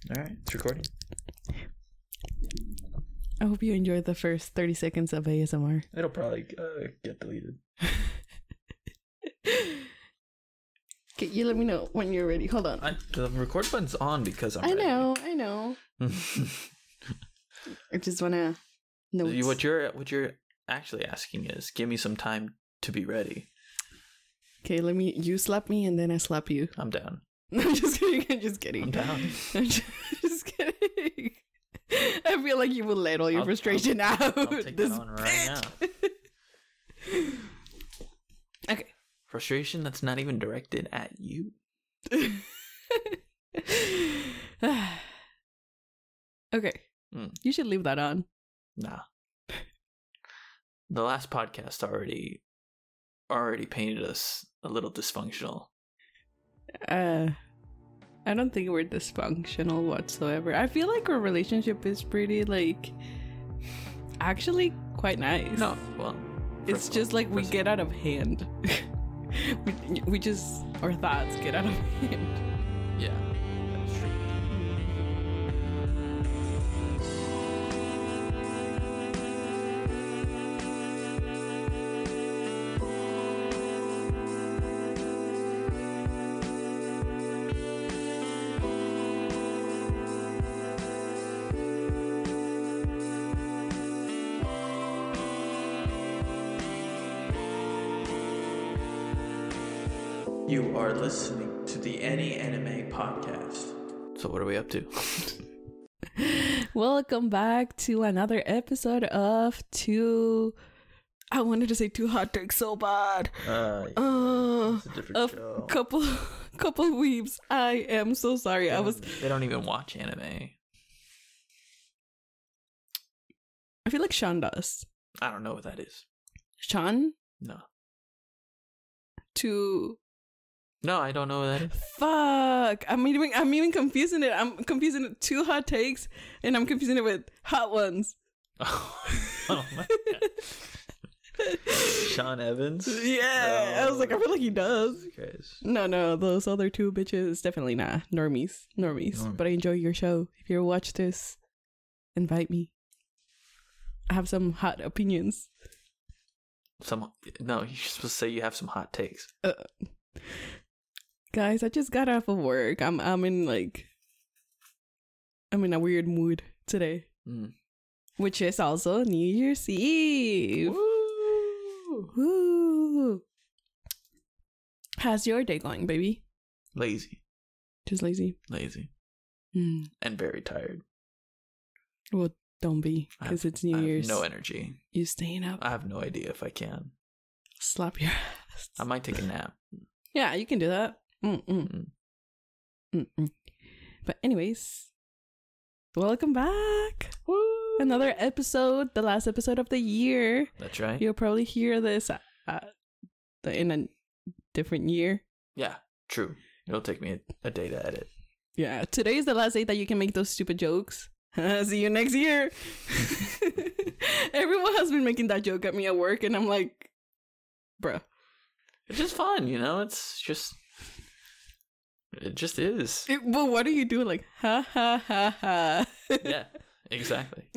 All right, it's recording. I hope you enjoyed the first 30 seconds of ASMR. It'll probably get deleted. Okay, you let me know when you're ready. Hold on. The record button's on because I'm ready. I know. I just want to know. What you're actually asking is, give me some time to be ready. Okay, you slap me and then I slap you. I'm down. I'm just kidding. I'm down. I'm just kidding. I feel like you will let all your frustration out. I'll take that on right now. Okay. Frustration that's not even directed at you. Okay. You should leave that on. Nah. The last podcast already painted us a little dysfunctional. I don't think we're dysfunctional whatsoever. I feel like our relationship is pretty, actually quite nice. No, well, it's just like we get out of hand. we just, our thoughts get out of hand. Yeah, that's true. You are listening to the Any Anime Podcast. So what are we up to? Welcome back to another episode of I wanted to say Two Hot Takes so bad. It's a different show. Couple weebs. I am so sorry. They don't even watch anime. I feel like Sean does. I don't know what that is. Sean? No. No, I don't know what that is. Fuck. I'm even confusing it. I'm confusing it. Two Hot Takes, and I'm confusing it with Hot Ones. Oh my god. Sean Evans? Yeah. I was like, I feel like he does. Okay. No, those other two bitches, definitely not. Normies. But I enjoy your show. If you ever watch this, invite me. I have some hot opinions. No, you're supposed to say you have some hot takes. Guys, I just got off of work. I'm in a weird mood today. Which is also New Year's Eve. Woo! How's your day going, baby? Lazy. Just lazy? Lazy. And very tired. Well, don't be, because it's New Year's. I have no energy. You staying up? I have no idea if I can. Slap your ass. I might take a nap. Yeah, you can do that. But anyways, welcome back. Woo! Another episode, the last episode of the year. That's right. You'll probably hear this in a different year. Yeah, true. It'll take me a day to edit. Yeah, today is the last day that you can make those stupid jokes. See you next year. Everyone has been making that joke at me at work, and I'm like, bruh. It's just fun, you know? It just is. Well, what are you doing? Like, ha, ha, ha, ha. Yeah, exactly.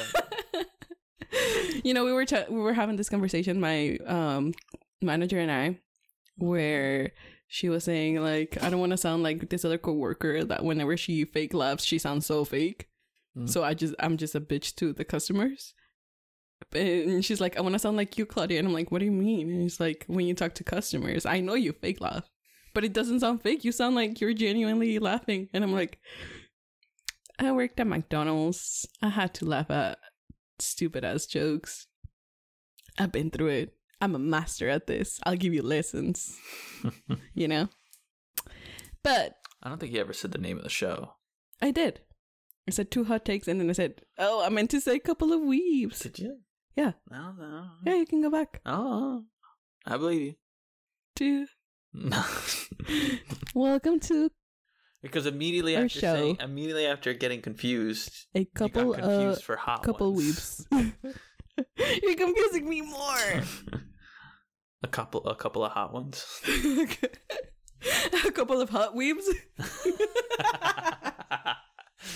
You know, we were having this conversation, my manager and I, where she was saying, like, I don't want to sound like this other coworker that whenever she fake laughs, she sounds so fake. So I'm just a bitch to the customers. And she's like, I want to sound like you, Claudia. And I'm like, what do you mean? And he's like, when you talk to customers, I know you fake laugh, but it doesn't sound fake. You sound like you're genuinely laughing. And I'm like, I worked at McDonald's. I had to laugh at stupid ass jokes. I've been through it. I'm a master at this. I'll give you lessons. You know? But I don't think you ever said the name of the show. I did. I said Two Hot Takes, and then I said, oh, I meant to say a couple of weebs. Did you? Yeah. No. Yeah, you can go back. Oh, I believe you. No. Welcome to because immediately after getting confused, a couple you got confused for hot weebs. You're confusing me more. A couple of hot ones. A couple of hot weebs.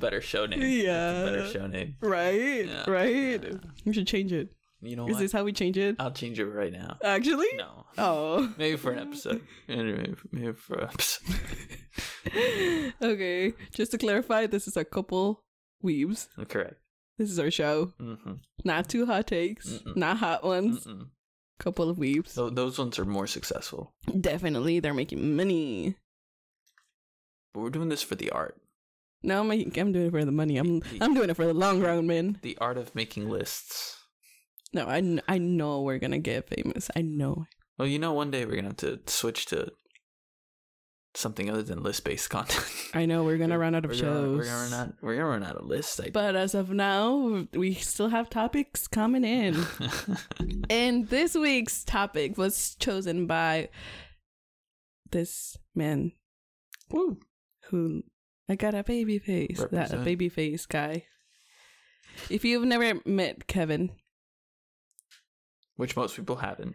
better show name. Yeah. That's a better show name. Right? Yeah. Right? Yeah. We should change it. You know Is what? this how we change it? I'll change it right now. Actually? No. Oh. Maybe for an episode. Maybe for an episode. Okay. Just to clarify, this is a couple weebs. Correct. This is our show. Mm-hmm. Not two hot takes. Mm-mm. Not hot ones. Mm-mm. Couple of weebs. So those ones are more successful. Definitely. They're making money. But we're doing this for the art. No, I'm doing it for the money. I'm doing it for the long run, man. The art of making lists. No, I know we're gonna get famous. I know. Well, you know, one day we're gonna have to switch to something other than list-based content. I know we're gonna run out of shows. We're gonna run out of lists. But as of now, we still have topics coming in. And this week's topic was chosen by this man. Woo. Who I got a baby face. That Represent. baby face guy. If you've never met Kevin, Which most people haven't.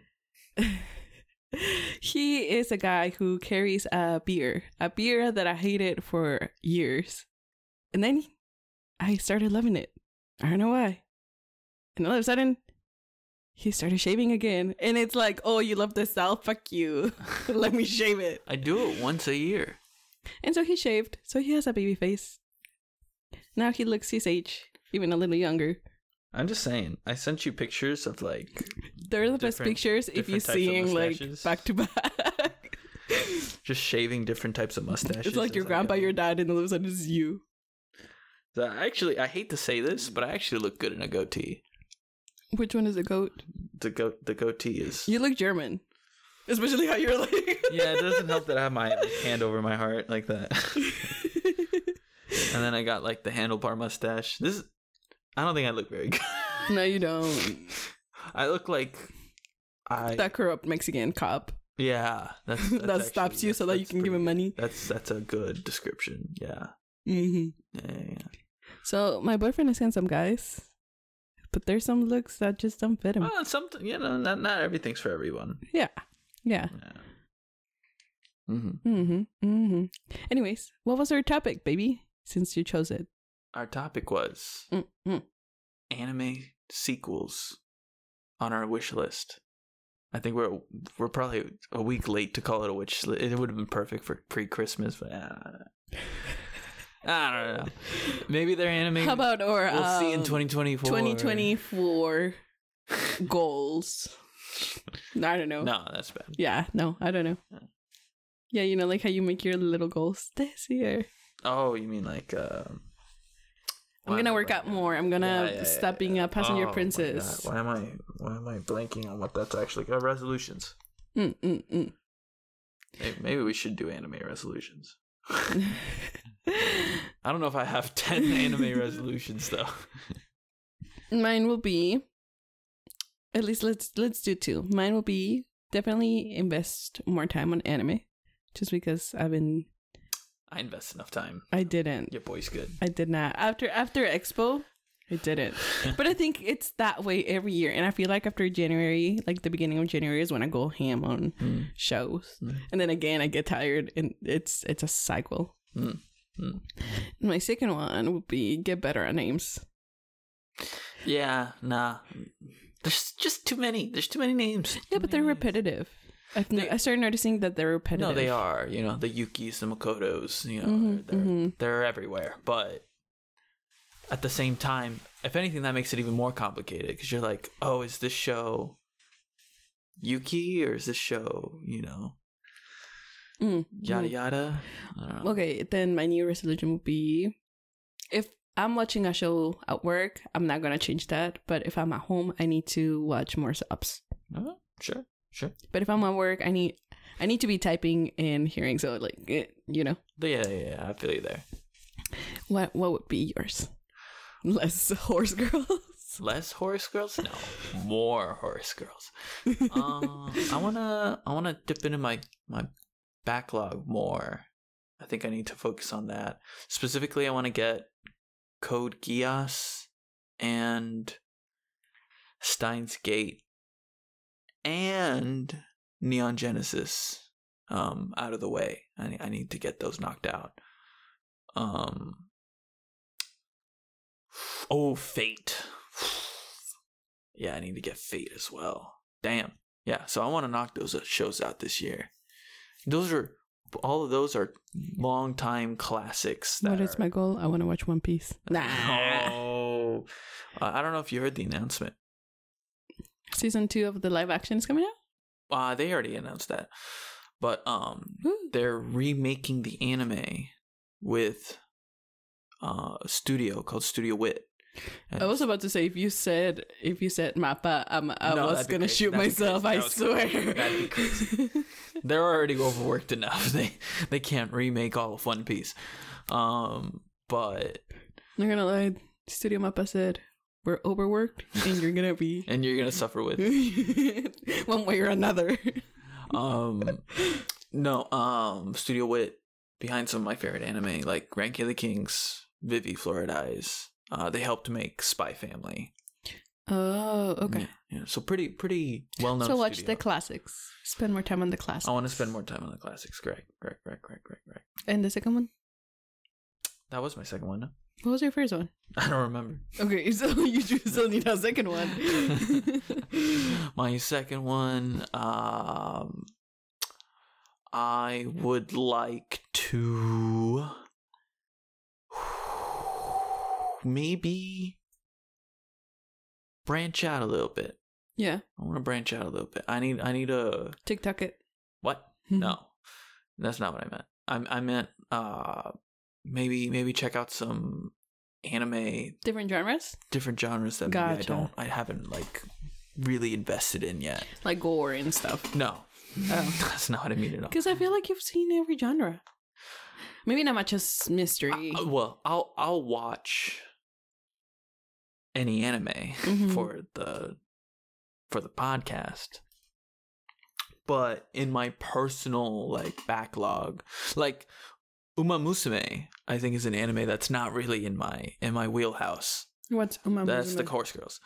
he is a guy who carries a beer that I hated for years. And then I started loving it. I don't know why. And all of a sudden, he started shaving again. And it's like, oh, you love this style? Fuck you. Let me shave it. I do it once a year. And so he shaved. So he has a baby face. Now he looks his age, even a little younger. I'm just saying. I sent you pictures of like They're the best Different- pictures if you different types of seeing like mustaches. back to back. just shaving different types of mustaches. It's like your as I grandpa, go. your dad, and all of a sudden it's you. So actually, I hate to say this, but I actually look good in a goatee. Which one is the goat? The goatee is. You look German. Especially how you're like. Yeah, it doesn't help that I have my hand over my heart like that. And then I got like the handlebar mustache. I don't think I look very good. No, you don't. I look like That corrupt Mexican cop Yeah, that's that actually- stops you so that you that's can give him pretty money. good. That's a good description. Yeah. Mm-hmm. Yeah. So my boyfriend is handsome, guys, but there's some looks that just don't fit him. Well, not everything's for everyone. Yeah. Yeah. Anyways, what was our topic, baby? Since you chose it. Our topic was anime sequels on our wish list. I think we're probably a week late to call it a wish list. It would have been perfect for pre-Christmas, but I don't know. Maybe they're anime. How about our we'll see in 2024. 2024 goals? I don't know. No, that's bad. Yeah, no, I don't know. Yeah, you know, like how you make your little goals this year. Oh, you mean like I'm gonna work out more. I'm gonna stop being a passenger princess. Why am I blanking on what that's actually? Resolutions. Maybe Maybe we should do anime resolutions. I don't know if I have 10 anime resolutions though. Mine will be, at least let's do 2. Mine will be definitely invest more time on anime, just because I invest enough time. I didn't. Your boy's good. I did not. After Expo, I didn't. But I think it's that way every year. And I feel like after January, like the beginning of January is when I go ham on shows. And then again, I get tired and it's a cycle. My second one would be get better at names. Yeah, nah. There's just too many. There's too many names. Yeah, but they're repetitive. I started noticing that they're repetitive. No, they are. You know, the Yukis, the Makotos, you know, they're everywhere. But at the same time, if anything, that makes it even more complicated because you're like, oh, is this show Yuki or is this show, you know, yada yada? I don't know. Okay, then my new resolution would be if I'm watching a show at work, I'm not going to change that. But if I'm at home, I need to watch more subs. Oh, sure. But if I'm at work, I need to be typing and hearing. So like, you know. Yeah. I feel you there. What would be yours? Less horse girls. Less horse girls? No, more horse girls. I wanna dip into my backlog more. I think I need to focus on that. Specifically, I want to get Code Geass and Steins Gate and Neon Genesis out of the way. I need to get those knocked out. Oh, Fate. Yeah, I need to get Fate as well. Damn. Yeah, so I want to knock those shows out this year. All of those are long-time classics. What is my goal? I want to watch One Piece. Oh. I don't know if you heard the announcement. Season 2 of the live action is coming out? They already announced that. But they're remaking the anime with a studio called Studio Wit. And I was about to say if you said Mappa, I was gonna shoot myself. I swear. That'd be crazy. They're already overworked enough. They can't remake all of One Piece. But I'm not gonna lie. Studio Mappa said we're overworked, and you're gonna suffer with one way or another. Studio Wit behind some of my favorite anime like Ranking of the Kings, Vivi, Florid Eyes. They helped make Spy Family. Oh, okay. Yeah. So pretty well known. So watch the classics. Spend more time on the classics. I want to spend more time on the classics. Correct. And the second one? That was my second one. No? What was your first one? I don't remember. Okay, so you still need a second one. My second one, I would like to maybe branch out a little bit. Yeah. I want to branch out a little bit. I need a TikTok it. What? No. That's not what I meant. I meant maybe check out some anime, different genres that maybe I haven't like really invested in yet, like gore and stuff. No. That's not what I mean at all. Because I feel like you've seen every genre. Maybe not much as mystery. Well, I'll watch any anime for the podcast, but in my personal like backlog, like Uma Musume, I think is an anime that's not really in my wheelhouse. What's Uma Musume? That's the Horse Girls.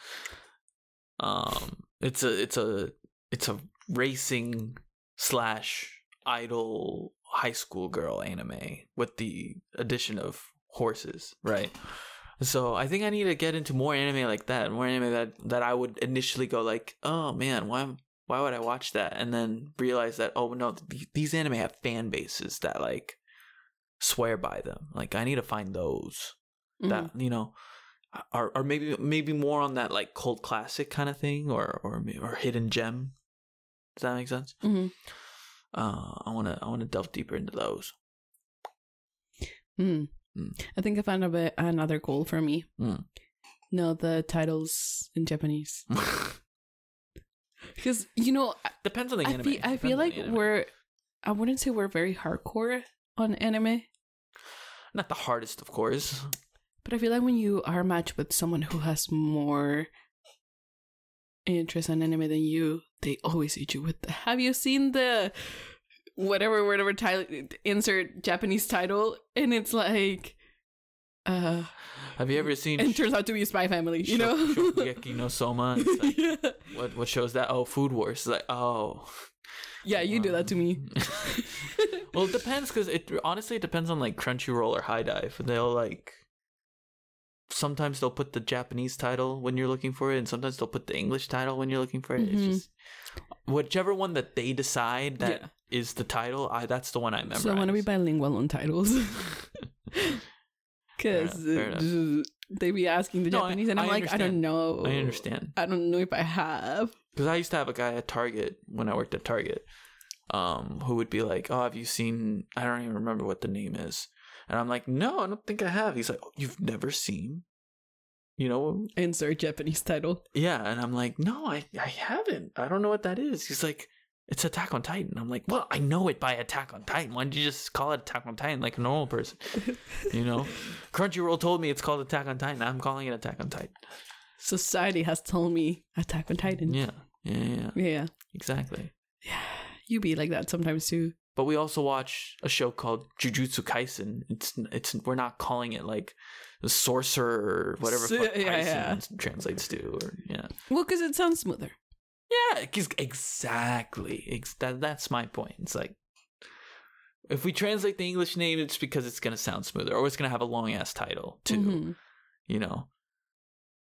It's a racing / idol high school girl anime with the addition of horses, right? So I think I need to get into more anime like that, more anime that I would initially go like, oh man, why would I watch that? And then realize that, oh no, these anime have fan bases that like swear by them. Like I need to find those that, you know, are maybe more on that like cult classic kind of thing or hidden gem. Does that make sense? I want to delve deeper into those. I think I found another goal for me. No, the titles in Japanese. Because, you know, depends on the anime. I feel like I wouldn't say we're very hardcore on anime. Not the hardest, of course. But I feel like when you are matched with someone who has more interest in anime than you, they always hit you with the, have you seen the whatever title, insert Japanese title, and it's like have you ever seen and it turns out to be a Spy Family, you know? Shokugeki no Soma. Like, yeah. What shows that? Oh, Food Wars. It's like, oh yeah, you do that to me. Well, it depends, because it depends on like Crunchyroll or High Dive. They'll like sometimes they'll put the Japanese title when you're looking for it, and sometimes they'll put the English title when you're looking for it. It's just whichever one that they decide that is the title. That's the one I memorize. So I want to be bilingual on titles. Because they be asking the Japanese, and I'm like, understand. I don't know. I understand. I don't know if I have. Because I used to have a guy at Target when I worked at Target, who would be like, "Oh, have you seen?" I don't even remember what the name is, and I'm like, "No, I don't think I have." He's like, "Oh, you've never seen?" You know, insert Japanese title. Yeah, and I'm like, "No, I haven't. I don't know what that is." He's like, "It's Attack on Titan." I'm like, "Well, I know it by Attack on Titan. Why don't you just call it Attack on Titan like a normal person?" You know, Crunchyroll told me it's called Attack on Titan. I'm calling it Attack on Titan. Society has told me Attack on Titan. Yeah. Exactly. Yeah, you be like that sometimes too. But we also watch a show called Jujutsu Kaisen. It's we're not calling it like the sorcerer or whatever Kaisen translates to. Well, because it sounds smoother. Yeah, exactly. That's my point. It's like, if we translate the English name, it's because it's going to sound smoother, or it's going to have a long-ass title, too. You know?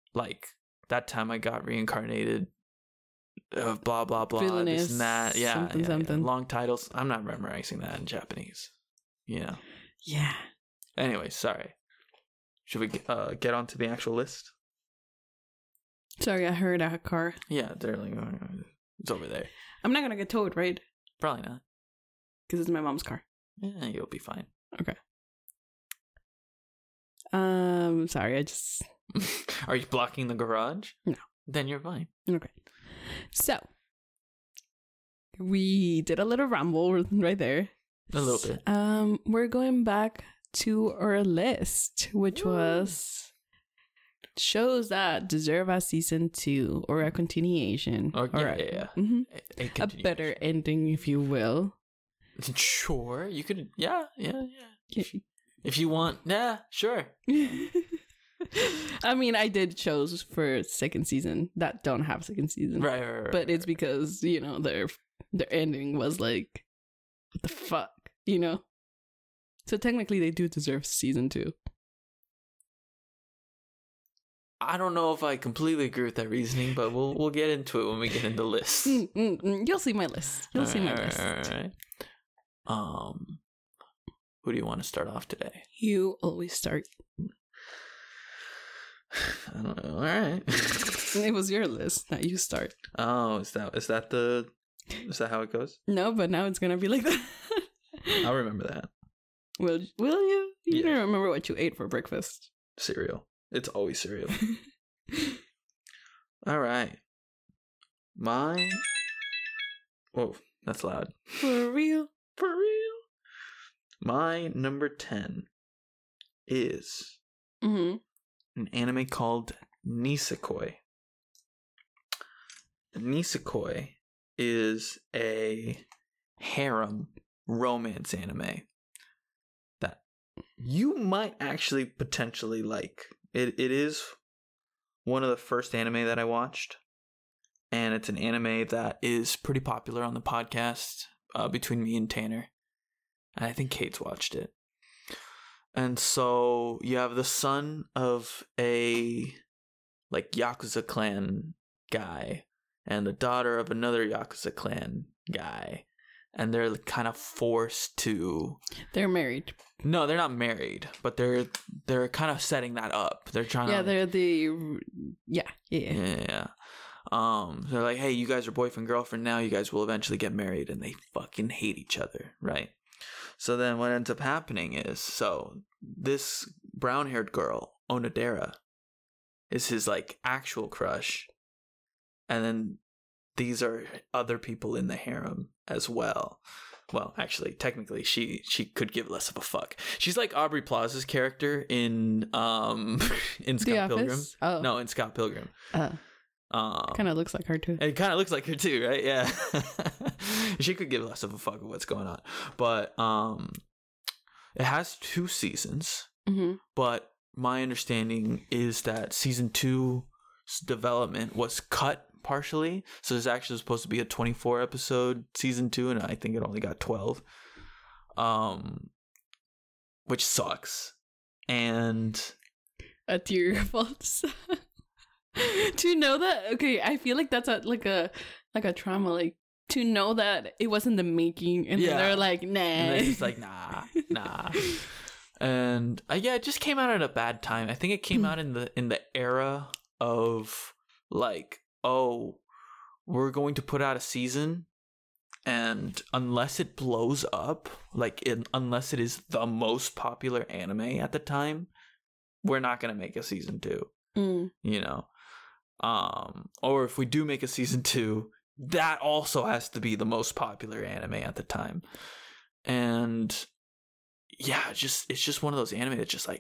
like that time I got reincarnated, blah blah blah, Villainous, this and that, something, something. long titles. I'm not memorizing that in Japanese. Yeah. Anyway, sorry. Should we get onto the actual list? Sorry, I heard a car. Yeah, they're like, it's over there. I'm not gonna get towed, right? Probably not. Because it's my mom's car. Yeah, you'll be fine. Okay. Sorry, I just... Are you blocking the garage? No. Then you're fine. Okay. So, we did a little ramble right there. A little bit. We're going back to our list, which was shows that deserve a season 2 or a continuation. Okay, mm-hmm, a better ending, if you will. Sure, you could. Yeah. If you want, yeah, sure. I mean, I did shows for second season that don't have second season, right. But it's because their ending was like, what the fuck, So technically, they do deserve season 2. I don't know if I completely agree with that reasoning, but we'll get into it when we get into lists. You'll see my list. You'll see my list. All right. Who do you want to start off today? You always start. I don't know. All right. It was your list that you start. Oh, is that how it goes? No, but now it's gonna be like that. I'll remember that. Will you? You Yeah. don't remember what you ate for breakfast. Cereal. It's always cereal. All right. Whoa, that's loud. For real? For real. My number 10 is Mm-hmm. an anime called Nisekoi. Nisekoi is a harem romance anime that you might actually potentially like. It is one of the first anime that I watched, and it's an anime that is pretty popular on the podcast between me and Tanner. And I think Kate's watched it. And so you have the son of a Yakuza clan guy and the daughter of another Yakuza clan guy. And they're kind of forced to... They're married. No, they're not married, but they're kind of setting that up. They're trying to... Yeah, they're the... Yeah. They're like, hey, you guys are boyfriend, girlfriend now. You guys will eventually get married. And they fucking hate each other, right? So then what ends up happening is... So this brown-haired girl, Onodera, is his, actual crush. And then these are other people in the harem as well. Well, actually, technically, she could give less of a fuck. She's like Aubrey Plaza's character in Scott Pilgrim. Oh. No, in Scott Pilgrim. Kind of looks like her too. It kind of looks like her too, right? Yeah. She could give less of a fuck of what's going on. But it has 2 seasons. Mm-hmm. But my understanding is that season 2's development was cut partially, so there's actually supposed to be a 24 episode season 2, and I think it only got 12, which sucks. And That's your fault. To know that, okay, I feel like that's a trauma, to know that it wasn't the making, and then they're like, nah, and they're just like, nah. And it just came out at a bad time. I think it came out in the era of oh, we're going to put out a season, and unless it blows up, unless it is the most popular anime at the time, we're not going to make a season 2. Or if we do make a season 2, that also has to be the most popular anime at the time. And it's just one of those anime that's just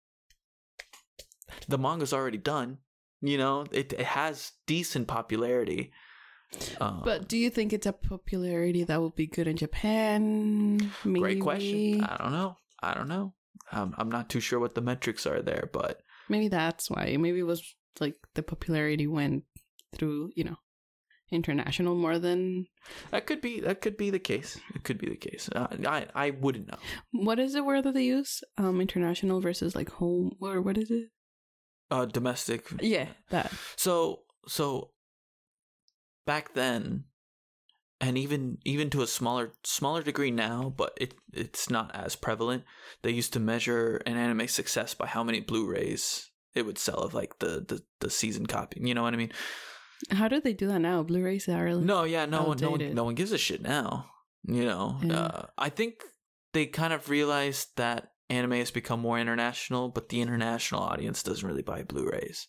the manga's already done. It has decent popularity. But do you think it's a popularity that will be good in Japan? Maybe? Great question. I don't know. I'm not too sure what the metrics are there, but maybe that's why. Maybe it was the popularity went through, international more than... That could be the case. It could be the case. I wouldn't know. What is the word that they use? International versus home, or what is it? Domestic. Yeah, that. So back then, and even to a smaller degree now, but it's not as prevalent. They used to measure an anime success by how many Blu-rays it would sell of like the season copy. You know what I mean? How do they do that now? Blu-rays are no outdated. one gives a shit now. You know, Yeah. I think they kind of realized that anime has become more international, but the international audience doesn't really buy Blu-rays.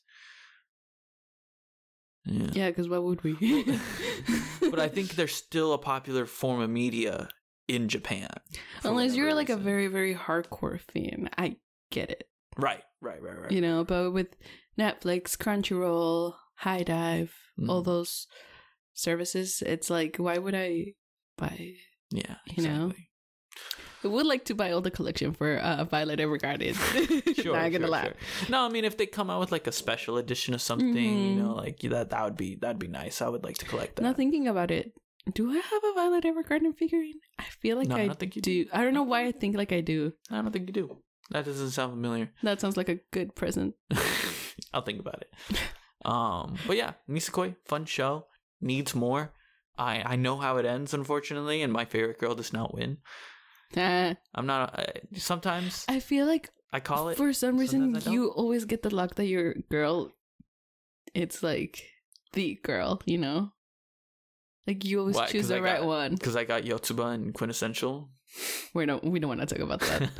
Yeah, because why would we? But I think they're still a popular form of media in Japan. Unless you're like a very, very hardcore fan. I get it. Right. You know, but with Netflix, Crunchyroll, High Dive, all those services, it's like, why would I buy? Yeah, exactly. You know? I would like to buy all the collection for Violet Evergarden. Not gonna lie. Sure. No, I mean if they come out with like a special edition of something, you know, like that'd be nice. I would like to collect that. Now thinking about it, do I have a Violet Evergarden figurine? I feel like I don't think you do. I don't know why I think like I do. I don't think you do. That doesn't sound familiar. That sounds like a good present. I'll think about it. But yeah, Nisekoi, fun show. Needs more. I know how it ends, unfortunately, and my favorite girl does not win. I'm not. Sometimes I feel like I call it. For some reason, you always get the luck that your girl, it's like the girl, you know? Like you always choose the right one. Because I got Yotsuba and Quintessential. We don't want to talk about that.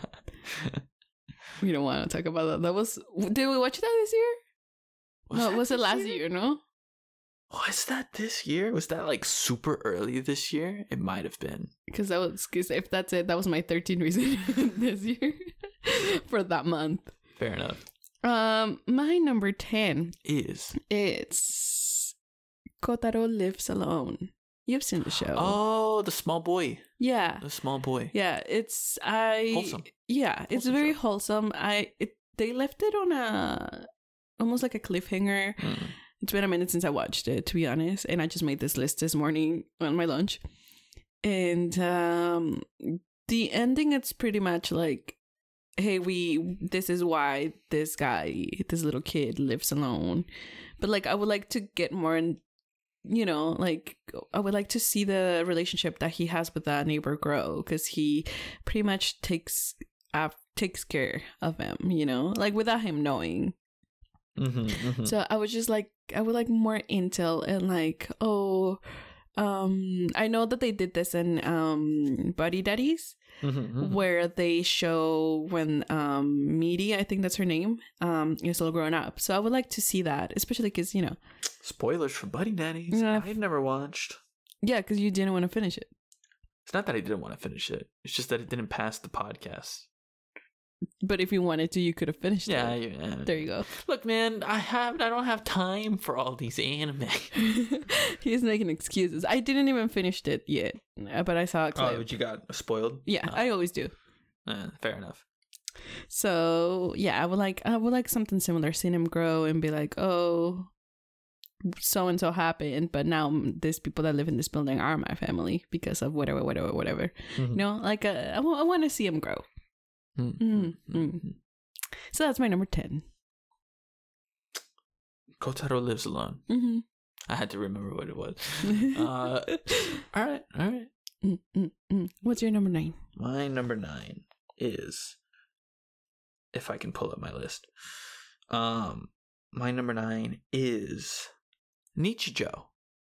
We don't want to talk about that. Did we watch that this year? Was it last year? No. Was that this year? Was that like super early this year? It might have been. Because if that's it, that was my 13th reason this year for that month. Fair enough. My number 10 it's Kotaro Lives Alone. You've seen the show. Oh, the small boy. Yeah. The small boy. Yeah, wholesome. Yeah, it's wholesome very show. Wholesome. They left it on almost like a cliffhanger. It's been a minute since I watched it, to be honest, and I just made this list this morning on my lunch. And the ending, it's pretty much like, hey, this is why this little kid lives alone. But like, I would like to get more in, you know, like, I would like to see the relationship that he has with that neighbor grow, because he pretty much takes care of him, you know, like without him knowing. So I would like more intel and like, I know that they did this in Buddy Daddies, where they show when Meaty, I think that's her name, is still growing up. So I would like to see that, especially because, you know, spoilers for Buddy Daddies. I've never watched. Yeah, because you didn't want to finish it. It's not that I didn't want to finish it. It's just that it didn't pass the podcast. But if you wanted to, you could have finished it. Yeah. There you go. Look, man, I don't have time for all these anime. He's making excuses. I didn't even finish it yet, but I saw a clip. Oh, but you got spoiled? Yeah, I always do. Fair enough. So yeah, I would like something similar. Seeing him grow and be like, oh, so and so happened, but now these people that live in this building are my family because of whatever. You know, like I want to see him grow. So that's my number 10. Kotaro Lives Alone. I had to remember what it was. All right. What's your number 9? My number 9 is, if I can pull up my list, my number 9 is Nichijou.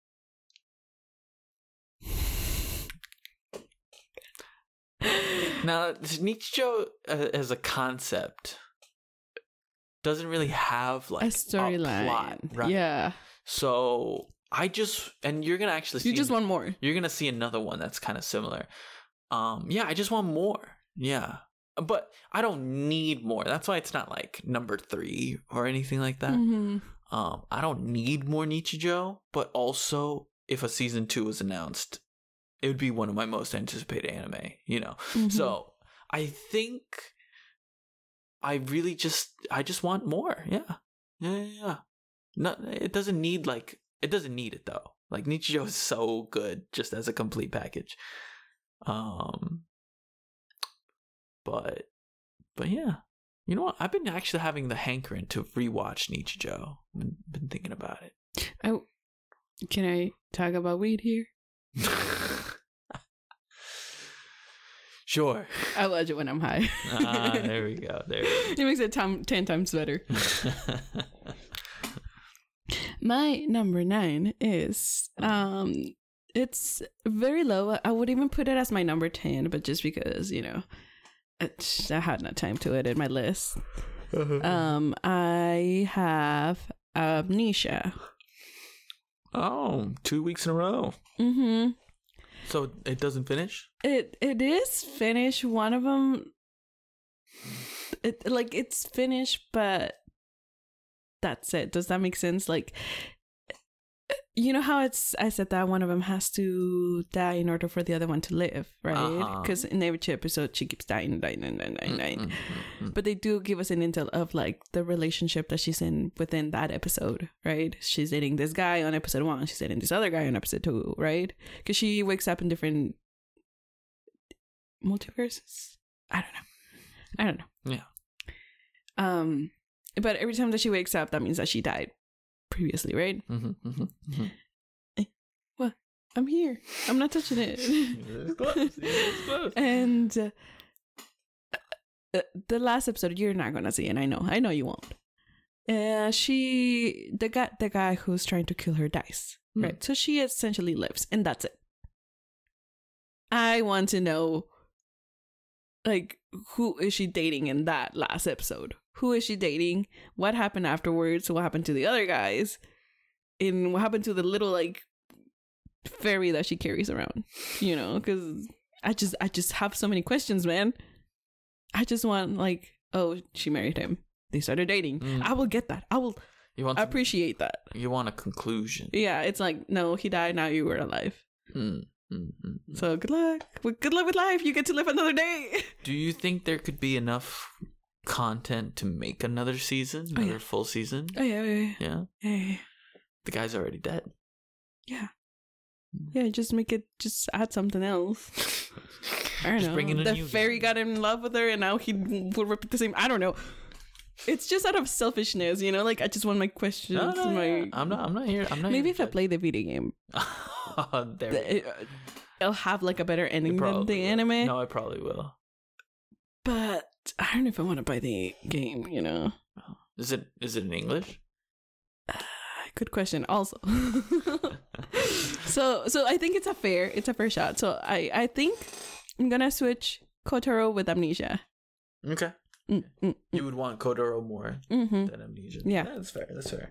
Now, Nichijou as a concept doesn't really have like a storyline, plot, right? Yeah. So and you're gonna actually see. You just want more. You're gonna see another one that's kind of similar. Yeah, I just want more. Yeah, but I don't need more. That's why it's not like number 3 or anything like that. I don't need more Nichijou, but also if a season 2 was announced, it would be one of my most anticipated anime, you know? So I think I just want more. Yeah. No, it doesn't need it though. Like Nichijou is so good just as a complete package. But yeah. You know what? I've been actually having the hankering to rewatch Nichijou. Been thinking about it. Can I talk about weed here? Sure. I watch it when I'm high. There we go. It makes it 10 times better. My number 9 is it's very low. I would even put it as my number 10, but just because, you know, I had no time to edit my list. I have Amnesia. Oh, 2 weeks in a row. Mm-hmm. So it doesn't finish? It is finished. One of them, it's finished, but that's it. Does that make sense? Like, you know how I said that one of them has to die in order for the other one to live, right? Because in every episode she keeps dying. But they do give us an intel of like the relationship that she's in within that episode, right? She's dating this guy on episode 1. She's dating this other guy on episode 2, right? Because she wakes up in different multiverses. I don't know. Yeah. But every time that she wakes up, that means that she died previously, right? What? I'm here. I'm not touching it. It's close. It's close. And the last episode, you're not gonna see it. I know you won't. The guy who's trying to kill her dies, right? So she essentially lives, and that's it. I want to know, like, who is she dating in that last episode? Who is she dating? What happened afterwards? What happened to the other guys? And what happened to the little, like, fairy that she carries around? You know, because I just have so many questions, man. I just want, like, oh, she married him. They started dating. I will get that. I appreciate that. You want a conclusion. Yeah, it's like, no, he died. Now you were alive. So good luck. Good luck with life. You get to live another day. Do you think there could be enough content to make another season? Another full season? Oh, yeah. Yeah? The guy's already dead. Yeah. Yeah, just add something else. I don't know. Bring in a the new fairy got in love with her and now he will repeat the same. I don't know. It's just out of selfishness, you know? Like, I just want my questions. I'm not here. Maybe if I play the video game, it'll have, like, a better ending than the anime. No, it probably will. But I don't know if I want to buy the game, you know? Is it in English? Good question also. So I think it's a fair shot. So I think I'm gonna switch Kotaro with Amnesia. Okay. You would want Kotaro more than Amnesia. Yeah. That's fair.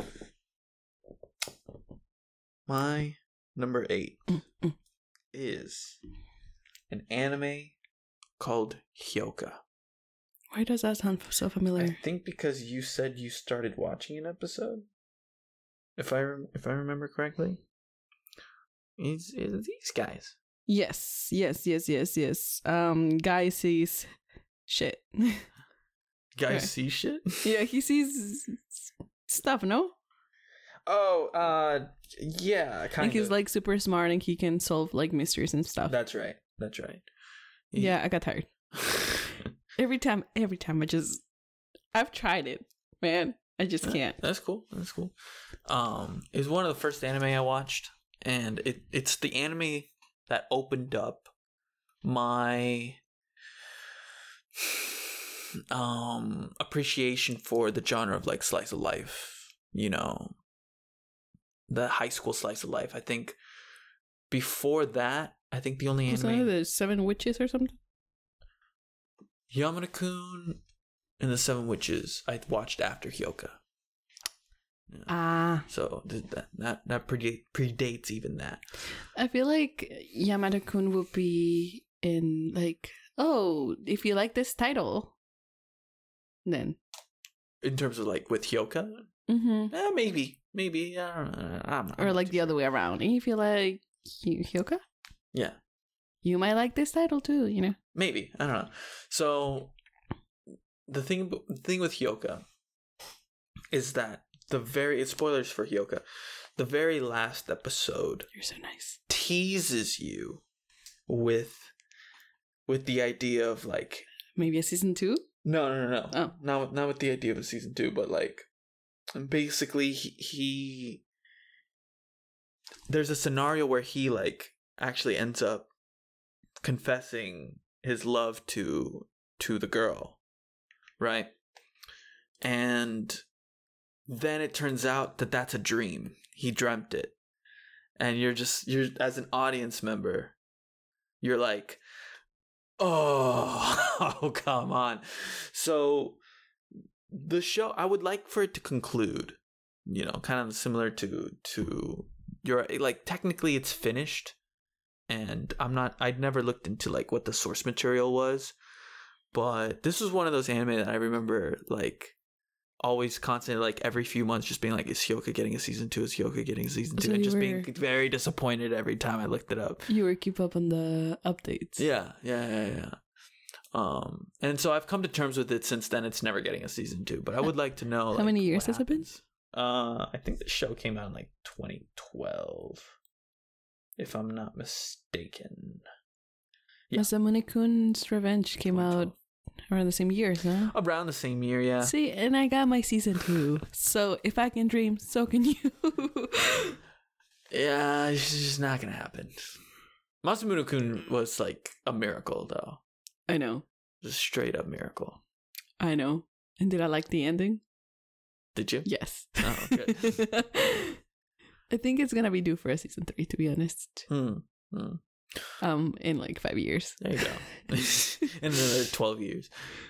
My number 8 is an anime called Hyoka. Why does that sound so familiar? I think because you said you started watching an episode. If I remember correctly, it's these guys. Yes. Guy sees shit. Guy see shit? Yeah, he sees stuff. No. Oh, yeah, kind of. Like he's like super smart and he can solve like mysteries and stuff. That's right. Yeah, I got tired. Every time I've tried it, man. I just can't. That's cool. It was one of the first anime I watched, and it's the anime that opened up my appreciation for the genre of like slice of life, you know, the high school slice of life. I think before that, the only anime, the Seven Witches or something. Yamada-kun and the Seven Witches I watched after Hyoka. So that predates even that. I feel like Yamada-kun will be in like, oh, if you like this title, then. In terms of like with Hyoka? Maybe. I don't know. I'm or like the other way around. If you like Hyoka? Yeah. You might like this title too, you know? Maybe. I don't know. So the thing with Hyoka is that spoilers for Hyoka, the very last episode, you're so nice, teases you with the idea of like maybe a season 2. No. Oh. Not with the idea of a season 2, but like basically he there's a scenario where he like actually ends up confessing his love to the girl, right? And then it turns out that that's a dream. He dreamt it. And you're as an audience member, you're like, oh, come on. So the show, I would like for it to conclude, kind of similar to your, like, technically it's finished. And I'd never looked into like what the source material was, but this was one of those anime that I remember like always constantly, like every few months, just being like, is Hyoka getting a season 2? Is Hyoka getting a season 2? So and just being very disappointed every time I looked it up. You were keep up on the updates. Yeah. And so I've come to terms with it since then. It's never getting a season 2, but I would like to know. How many years has it been? I think the show came out in like 2012. If I'm not mistaken. Yeah. Masamune-kun's Revenge came out around the same year, no? Around the same year, yeah. See, and I got my season 2. So if I can dream, so can you. Yeah, it's just not gonna happen. Masamune-kun was like a miracle, though. I know. Just straight up miracle. I know. And did I like the ending? Did you? Yes. Oh, good. I think it's gonna be due for a season 3, to be honest. In like 5 years. There you go. In another 12 years.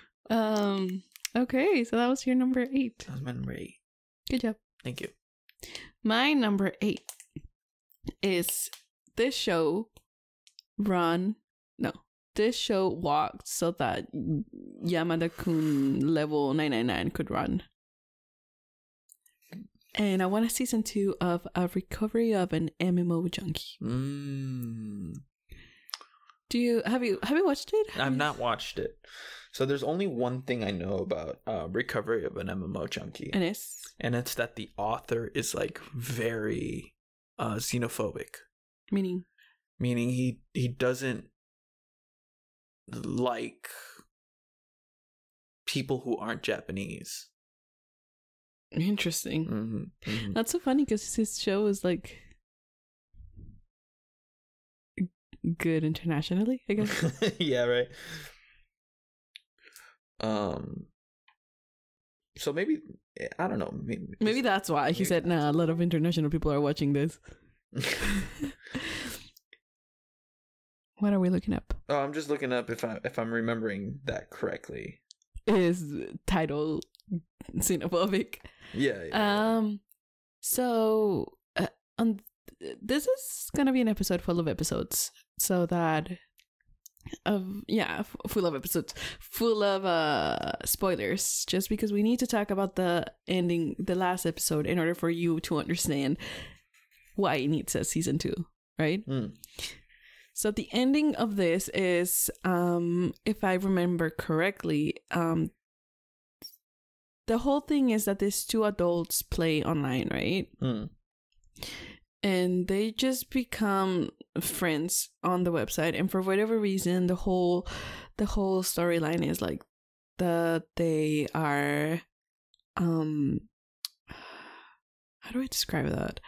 Okay, so that was your number 8. That was my number 8. Good job. Thank you. My number 8 is this show walked so that Yamada-kun level 999 could run. And I want a season 2 of A Recovery of an MMO Junkie. Have you watched it? I've not watched it. So there's only one thing I know about Recovery of an MMO Junkie. And it's that the author is like very xenophobic. Meaning he doesn't like people who aren't Japanese. Interesting. That's so funny because his show is like good internationally, I guess. Yeah, right. So maybe, I don't know. Maybe that's why he said, "Nah, a lot of international people are watching this." What are we looking up? Oh, I'm just looking up if I'm remembering that correctly. Is title xenophobic? Yeah. So this is gonna be an episode full of episodes, so that full of episodes, full of spoilers, just because we need to talk about the ending, the last episode, in order for you to understand why it needs a season 2, right? So the ending of this is, if I remember correctly, the whole thing is that these 2 adults play online, right? And they just become friends on the website, and for whatever reason, the whole storyline is like that they are, how do I describe that?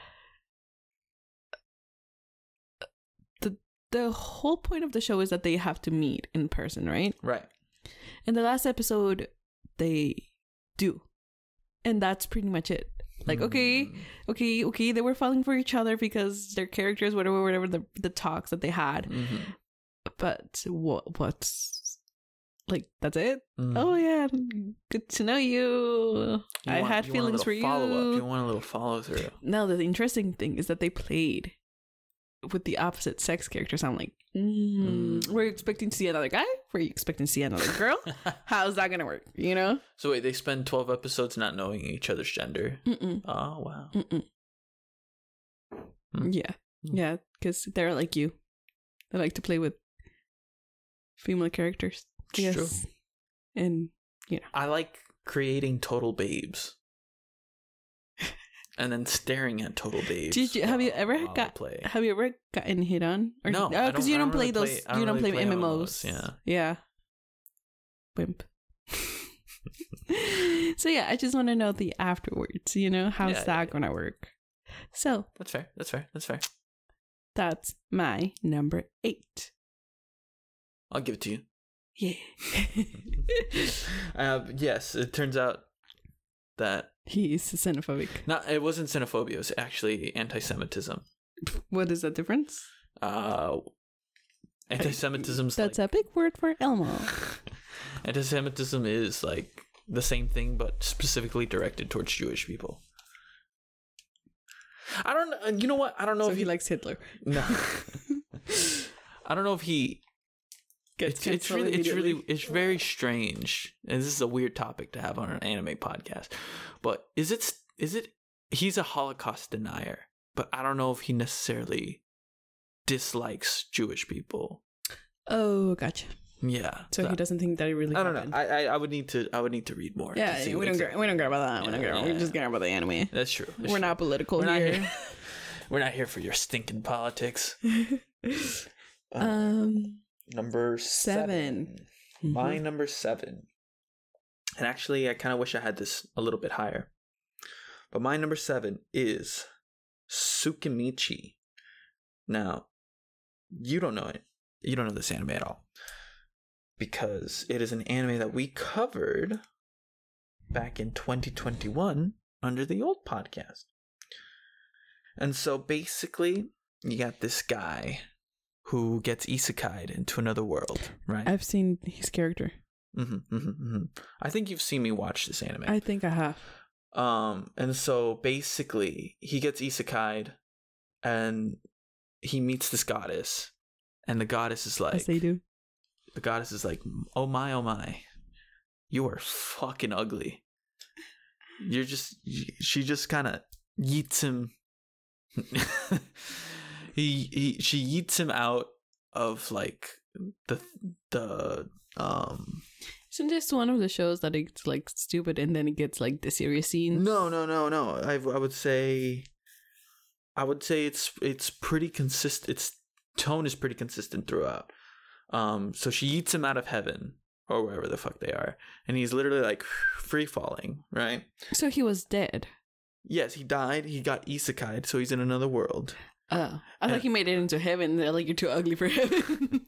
The whole point of the show is that they have to meet in person, right? Right. In the last episode, they do. And that's pretty much it. Like, okay, they were falling for each other because their characters, whatever the talks that they had. But what's like, that's it? Oh yeah, good to know you. I had feelings for you. Follow-up. You want a little follow-through. Now, the interesting thing is that they played with the opposite sex characters. I'm like, were you expecting to see another guy? Were you expecting to see another girl? How's that gonna work? You know? So wait, they spend 12 episodes not knowing each other's gender. Oh wow. Yeah, because they're like you. They like to play with female characters. It's true. And I like creating total babes. And then staring at total babes. Have you ever gotten hit on? Or, no, because you don't play those. You don't play MMOs. MMOs. Yeah. Wimp. So yeah, I just want to know the afterwards, you know, how's that gonna work? So That's fair. that's my number 8. I'll give it to you. Yeah. Yes, it turns out that He's xenophobic. it wasn't xenophobia, it was actually anti-Semitism. What is the difference? Anti-Semitism's That's a big word for Elmo. Anti-Semitism is like the same thing, but specifically directed towards Jewish people. I don't know. You know what? I don't know So if he likes Hitler. No. I don't know if he. It's very strange, and this is a weird topic to have on an anime podcast. But is it? He's a Holocaust denier, but I don't know if he necessarily dislikes Jewish people. Oh, gotcha. Yeah. So he doesn't think that it really happened. I don't know. I would need to read more. Yeah, we don't care about that. We just care about the anime. That's true. We're not political here. We're not here for your stinking politics. Number 7. Mm-hmm. My number 7. And actually, I kind of wish I had this a little bit higher. But my number 7 is Tsukimichi. Now, you don't know it. You don't know this anime at all. Because it is an anime that we covered back in 2021 under the old podcast. And so basically, you got this guy who gets isekai'd into another world, right? I've seen his character. I think you've seen me watch this anime. I think I have. And so basically, he gets isekai'd, and he meets this goddess, and the goddess is like, as they do. The goddess is like, oh my, you are fucking ugly. She just kind of yeets him. She yeets him out of like the Isn't this one of the shows that it's like stupid and then it gets like the serious scenes? No. I would say it's pretty consistent. Its tone is pretty consistent throughout. So she eats him out of heaven or wherever the fuck they are, and he's literally like free falling, right? So he was dead. Yes, he died. He got isekai'd, so he's in another world. Oh, I thought he made it into heaven. They're like, you're too ugly for heaven.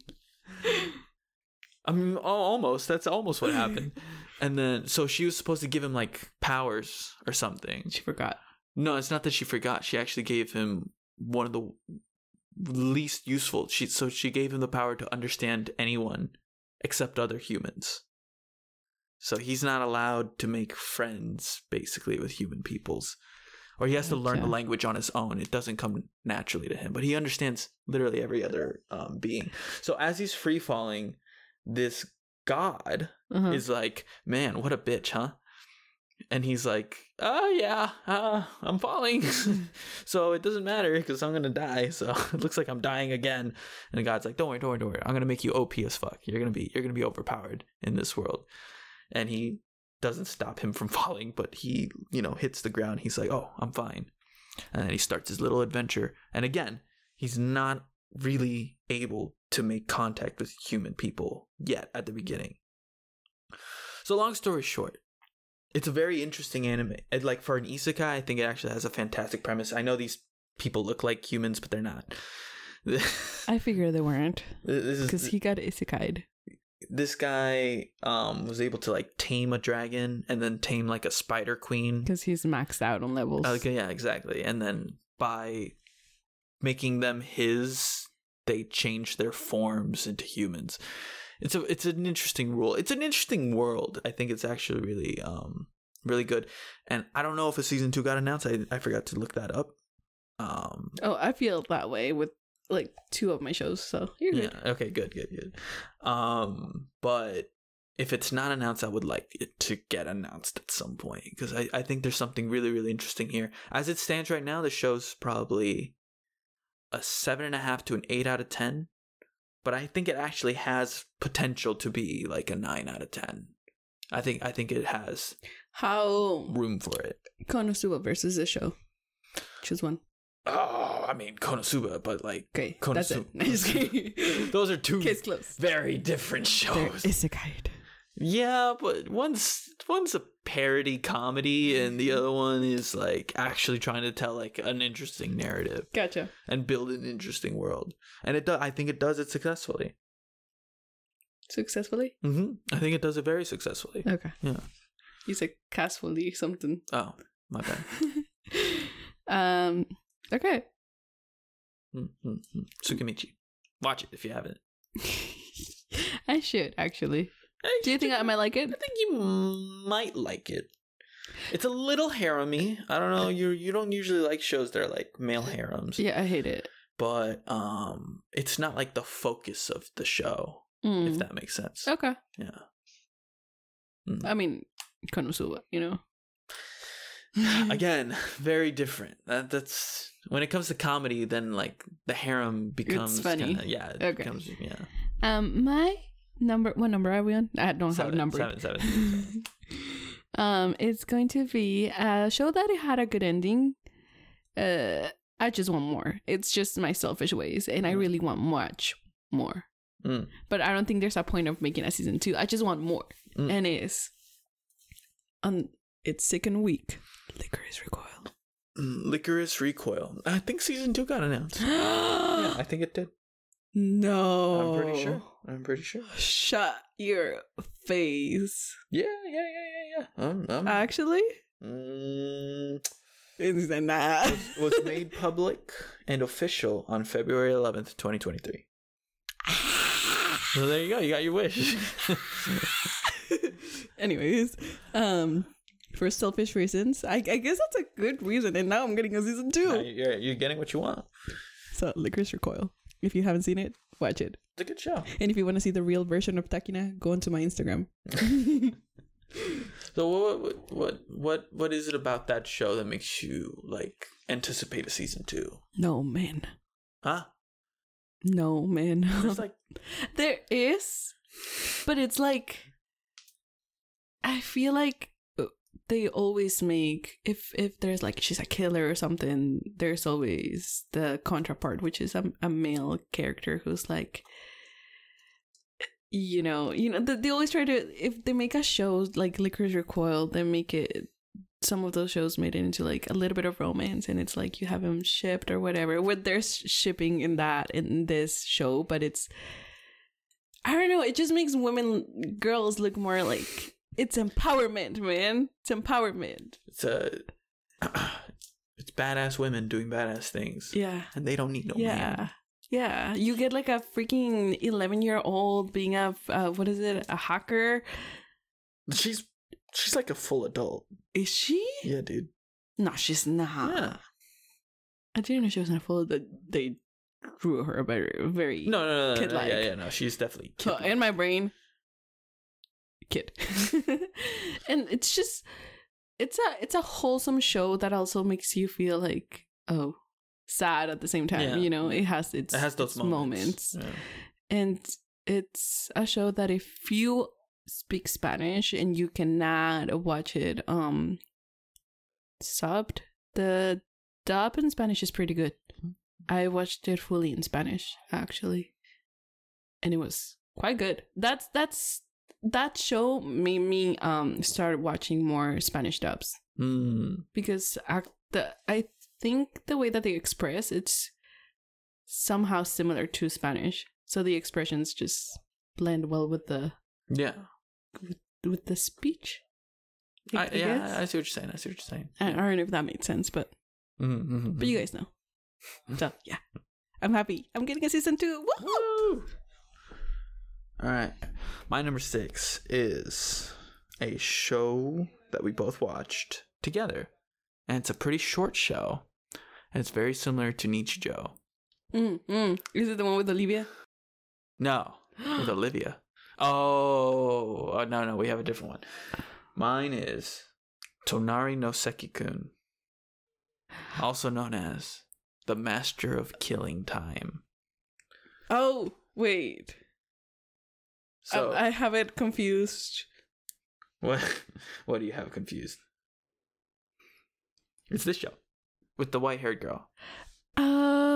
I mean, almost. That's almost what happened. And then, so she was supposed to give him like powers or something. She forgot. No, it's not that she forgot. She actually gave him one of the least useful. She gave him the power to understand anyone except other humans. So he's not allowed to make friends, basically, with human peoples. Or he has to learn the language on his own. It doesn't come naturally to him. But he understands literally every other being. So as he's free falling, this god is like, man, what a bitch, huh? And he's like, I'm falling. So it doesn't matter because I'm going to die. So it looks like I'm dying again. And the god's like, don't worry. I'm going to make you OP as fuck. You're going to be overpowered in this world. And he doesn't stop him from falling, but he, hits the ground. He's like, oh, I'm fine. And then he starts his little adventure. And again, he's not really able to make contact with human people yet at the beginning. So long story short, it's a very interesting anime. And like for an isekai, I think it actually has a fantastic premise. I know these people look like humans, but they're not. I figured they weren't. Because he got isekai'd. This guy was able to like tame a dragon and then tame like a spider queen. Because he's maxed out on levels. Okay, yeah, exactly. And then by making them his, they change their forms into humans. It's an interesting rule. It's an interesting world. I think it's actually really really good. And I don't know if a season 2 got announced. I forgot to look that up. I feel that way with like 2 of my shows, so you're good. Yeah, okay, good. But if it's not announced, I would like it to get announced at some point because I think there's something really, really interesting here. As it stands right now, the show's probably a 7.5 to an 8 out of 10. But I think it actually has potential to be like a 9 out of 10. I think it has room for it. Konosuba versus this show. Choose one. Oh, I mean Konosuba, but like okay, Konosuba. That's it. Those are 2 case close. Very different shows. They're isekai'd. Yeah, but one's a parody comedy, and the other one is like actually trying to tell like an interesting narrative. Gotcha. And build an interesting world, and it does. I think it does it successfully. Successfully? I think it does it very successfully. Okay. Yeah. You said castfully something. Oh, my bad. Okay. Tsukimichi. Watch it if you haven't. I should, actually. Do you think I might like it? I think you might like it. It's a little harem-y. I don't know. You don't usually like shows that are like male harems. Yeah, I hate it. But it's not like the focus of the show, if that makes sense. Okay. Yeah. I mean, Konosuba, you know. Again, very different. That's when it comes to comedy, then like the harem becomes it's funny. It becomes My number, what number are we on? I don't have a number. Seven. It's going to be a show that it had a good ending. I just want more. It's just my selfish ways, and I really want much more. But I don't think there's a point of making a season 2. I just want more, and it's second week. Licorice Recoil. Licorice Recoil. I think season 2 got announced. Yeah, I think it did. No, I'm pretty sure. Shut your face. Yeah. Actually, was made public and official on February 11th, 2023. So there you go. You got your wish. Anyways, for selfish reasons, I guess that's a good reason. And now I'm getting a season 2. You're getting what you want. So, Licorice Recoil. If you haven't seen it, watch it. It's a good show. And if you want to see the real version of Takina, go onto my Instagram. So what is it about that show that makes you like anticipate a season 2? No, man. Huh? No, man. There's like there is, but it's like I feel like they always make if there's like she's a killer or something, there's always the counterpart, which is a male character who's like, you know they always try to, if they make a show like Licorice Recoil, they make it, some of those shows made it into like a little bit of romance, and it's like you have them shipped or whatever, where there's shipping in this show, but it's, I don't know, it just makes girls look more like, it's empowerment, man. It's empowerment. It's badass women doing badass things. Yeah. And they don't need no man. Yeah. You get like a freaking 11-year-old being a hacker. She's like a full adult. Is she? Yeah, dude. No, she's not. Yeah. I didn't know she wasn't a full adult. They drew her very No. kid-like. Yeah, no. She's definitely kid. So in my brain, kid. And it's just, it's a wholesome show that also makes you feel like, oh, sad at the same time. Yeah. It has those moments. Yeah. And it's a show that if you speak Spanish and you cannot watch it subbed, the dub in Spanish is pretty good. I watched it fully in Spanish actually, and it was quite good. That show made me start watching more Spanish dubs because I think the way that they express, it's somehow similar to Spanish, so the expressions just blend well with the with the speech. I see what you're saying. I don't know if that made sense, but but you guys know. So yeah, I'm happy. I'm getting a season 2. Woo! All right. My number 6 is a show that we both watched together. And it's a pretty short show. And it's very similar to Nichijou. Is it the one with Olivia? No, with Olivia. Oh, no, we have a different one. Mine is Tonari no Seki-kun, also known as The Master of Killing Time. Oh, wait. So I have it confused. What do you have confused? It's this show with the white-haired girl.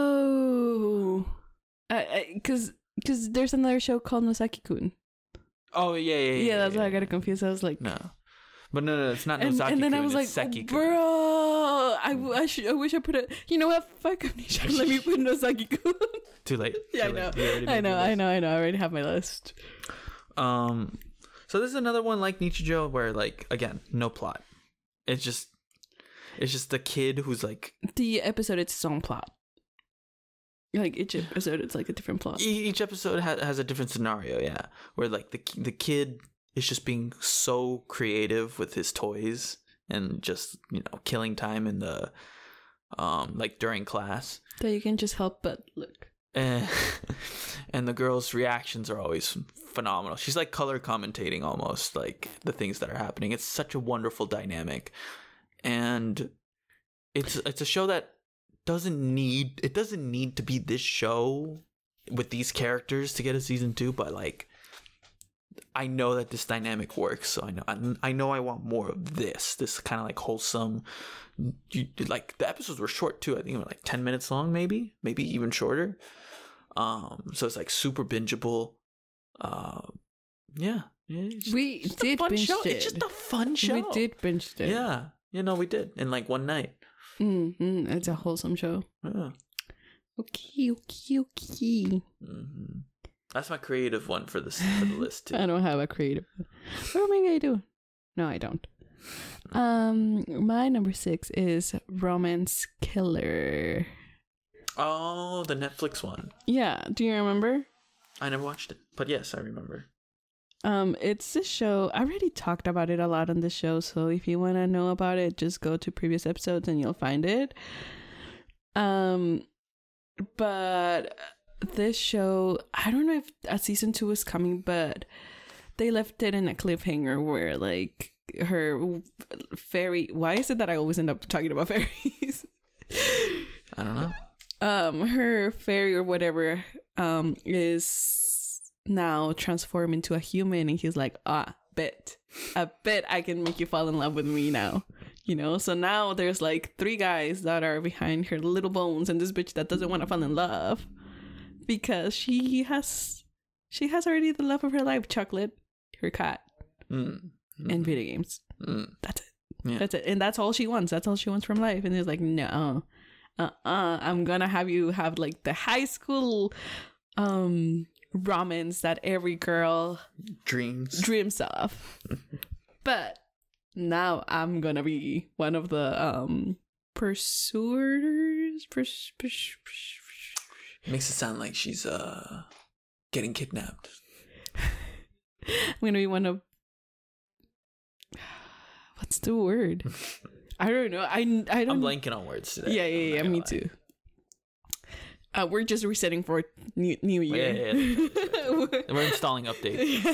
Oh, because there's another show called Nosaki-kun. Oh yeah. That's why I got it confused. I was like, no. But no, it's not and Nozaki-kun. then I was like, Seki-kun. bro, I wish I put it. You know what? Fuck Amnesia. Let me put Nozaki-kun. Too late. Yeah, Too late. I know. I already have my list. So this is another one like Nichijou where, like, again, no plot. It's just the kid who's like, the episode, it's its own plot. Like each episode, it's like a different plot. each episode has a different scenario. Yeah, where like the kid is just being so creative with his toys and just, you know, killing time in the like during class. That you can just help but look. And the girl's reactions are always phenomenal. She's like color commentating almost, like the things that are happening. It's such a wonderful dynamic. And it's a show that doesn't need to be this show with these characters to get a season 2, but like I know that this dynamic works, so I know I want more of this kind of like wholesome. Like the episodes were short too. I think they were like 10 minutes long, maybe even shorter. So it's like super bingeable. Yeah. We did binge it. It's just a fun show. We did binge it. Yeah, we did in like one night. It's a wholesome show. Yeah. Okay. Mm-hmm. That's my creative one for the list too. I don't have a creative one. Or maybe I do. No, I don't. My number 6 is Romance Killer. Oh, the Netflix one. Yeah, do you remember? I never watched it, but yes, I remember. It's this show. I already talked about it a lot on this show, so if you want to know about it, just go to previous episodes and you'll find it. But this show, I don't know if a season 2 is coming, but they left it in a cliffhanger where like her fairy. Why is it that I always end up talking about fairies? I don't know. Her fairy or whatever is now transformed into a human, and he's like, I bet I can make you fall in love with me now, you know. So now there's like 3 guys that are behind her little bones, and this bitch that doesn't want to fall in love because she has already the love of her life, chocolate, her cat, and video games. That's it. Yeah. That's it. And that's all she wants. That's all she wants from life. And it's like, no, I'm gonna have you have like the high school romance that every girl dreams of. But now I'm gonna be one of the pursuers. Makes it sound like she's getting kidnapped. I'm gonna be one of, what's the word? I don't know. I don't. I'm blanking on words today. Yeah. Me too. We're just resetting for new year. Yeah. We're installing updates.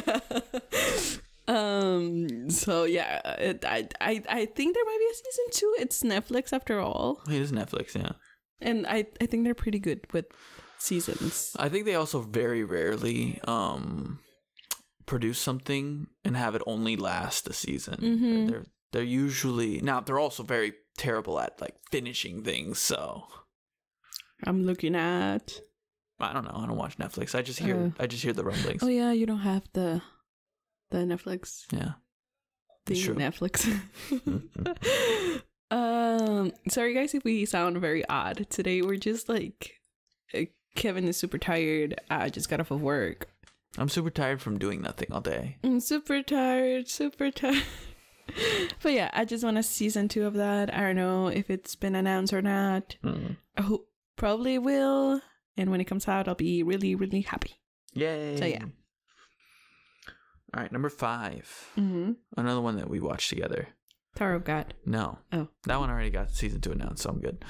Yeah. So yeah, I think there might be a season 2. It's Netflix after all. It is Netflix, yeah. And I think they're pretty good with seasons. I think they also very rarely produce something and have it only last a season. Mm-hmm. They're usually, now they're also very terrible at like finishing things, so I'm looking at, I don't know, I don't watch Netflix. I just hear the rumblings. Oh yeah, you don't have the Netflix. Yeah. The Netflix. Sorry guys if we sound very odd. Today we're just like, Kevin is super tired. I just got off of work. I'm super tired from doing nothing all day. I'm super tired. But yeah, I just want a season 2 of that. I don't know if it's been announced or not. I hope probably will. And when it comes out, I'll be really, really happy. Yay. So yeah. All right, number 5. Mm-hmm. Another one that we watched together. Tower of God. No. Oh. That one already got season 2 announced, so I'm good.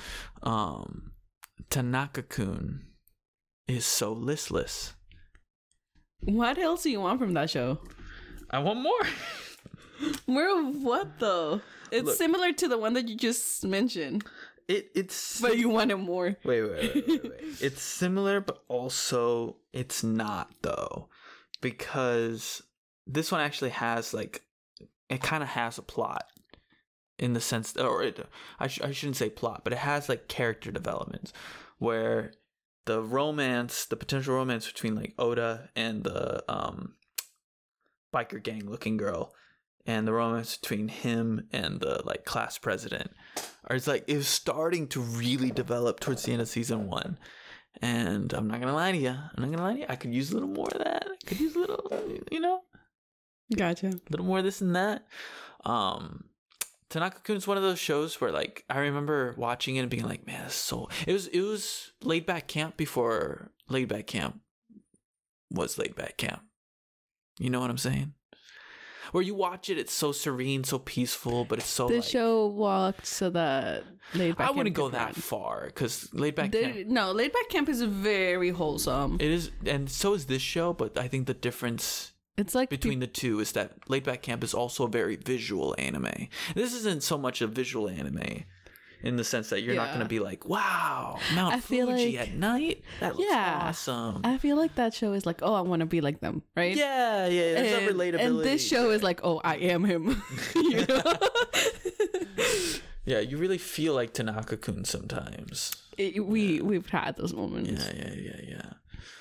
Tanaka-kun is so listless. What else do you want from that show? I want more. More of what though? It's similar to the one that you just mentioned. It's but you wanted more. Wait. It's similar, but also it's not though, because this one actually has like, it kind of has a plot in the sense, I shouldn't say plot, but it has like character development where the potential romance between like Oda and the biker gang looking girl, and the romance between him and the like class president, or it's like it was starting to really develop towards the end of season 1. And I'm not gonna lie to you. I could use a little more of that. I could use a little, Gotcha. a little more of this and that. Tanaka-kun is one of those shows where like I remember watching it and being like, man, it was Laid Back Camp before Laid Back Camp was Laid Back Camp. You know what I'm saying? Where you watch it, it's so serene, so peaceful, but it's so The show walked so that Laid Back Camp I wouldn't go could that run. far because Laid Back Camp. No, Laid Back Camp is very wholesome. It is, and so is this show, but I think the difference It's like between the two is that Laid Back Camp is also a very visual anime. This isn't so much a visual anime in the sense that you're not going to be like, wow, Mount I feel Fuji like- at night? That looks awesome. I feel like that show is like, oh, I want to be like them, right? Yeah, there's a relatability. And this show is like, oh, I am him. You know? Yeah, you really feel like Tanaka-kun sometimes. We've had those moments. Yeah.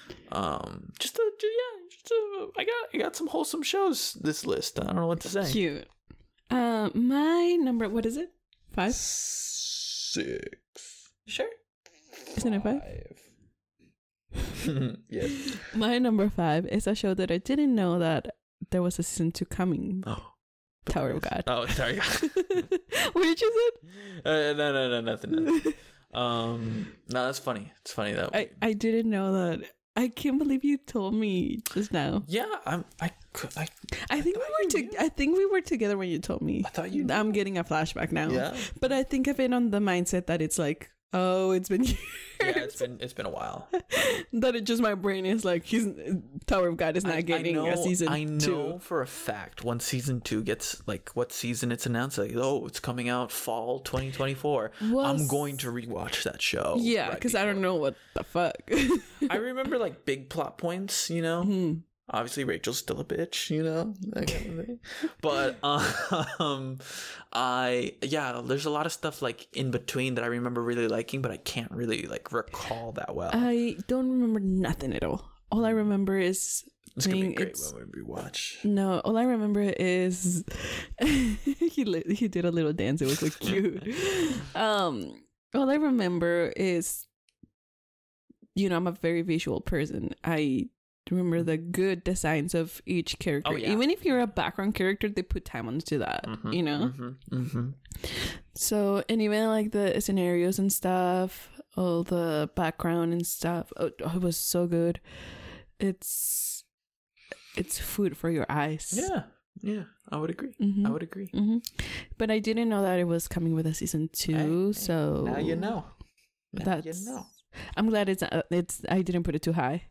I got some wholesome shows this list. I don't know what to say. Cute. My number, what is it? 5? 6. Sure. Isn't it 5? Yes. My number 5 is a show that I didn't know that there was a season 2 coming. Oh. Tower of God. Oh, Tower of God. What did you say? No, nothing. No, that's funny. It's funny though. I didn't know that. I can't believe you told me just now. Yeah, I think we were together when you told me. I thought you knew. I'm getting a flashback now. Yeah. But I think of it on the mindset that it's like, oh, it's been years. Yeah, it's been a while. That it just my brain is like Tower of God is not getting a season 2. I know for a fact when season 2 gets like what season it's announced, like, oh, it's coming out fall 2024. I'm going to rewatch that show. Yeah, because I don't know what the fuck. I remember like big plot points, you know. Mm-hmm. Obviously, Rachel's still a bitch, you know, that kind of thing. But there's a lot of stuff like in between that I remember really liking, but I can't really like recall that well. I don't remember nothing at all. All I remember is It's gonna be great when we rewatch. No, all I remember is he did a little dance. It was so cute. All I remember is, I'm a very visual person. I remember the good designs of each character. Oh, yeah. Even if you're a background character, they put time onto that, So, and even like the scenarios and stuff, all the background and stuff, it was so good. It's food for your eyes. Yeah, I would agree. I would agree. But I didn't know that it was coming with a season 2, so now you know. I'm glad it's I didn't put it too high.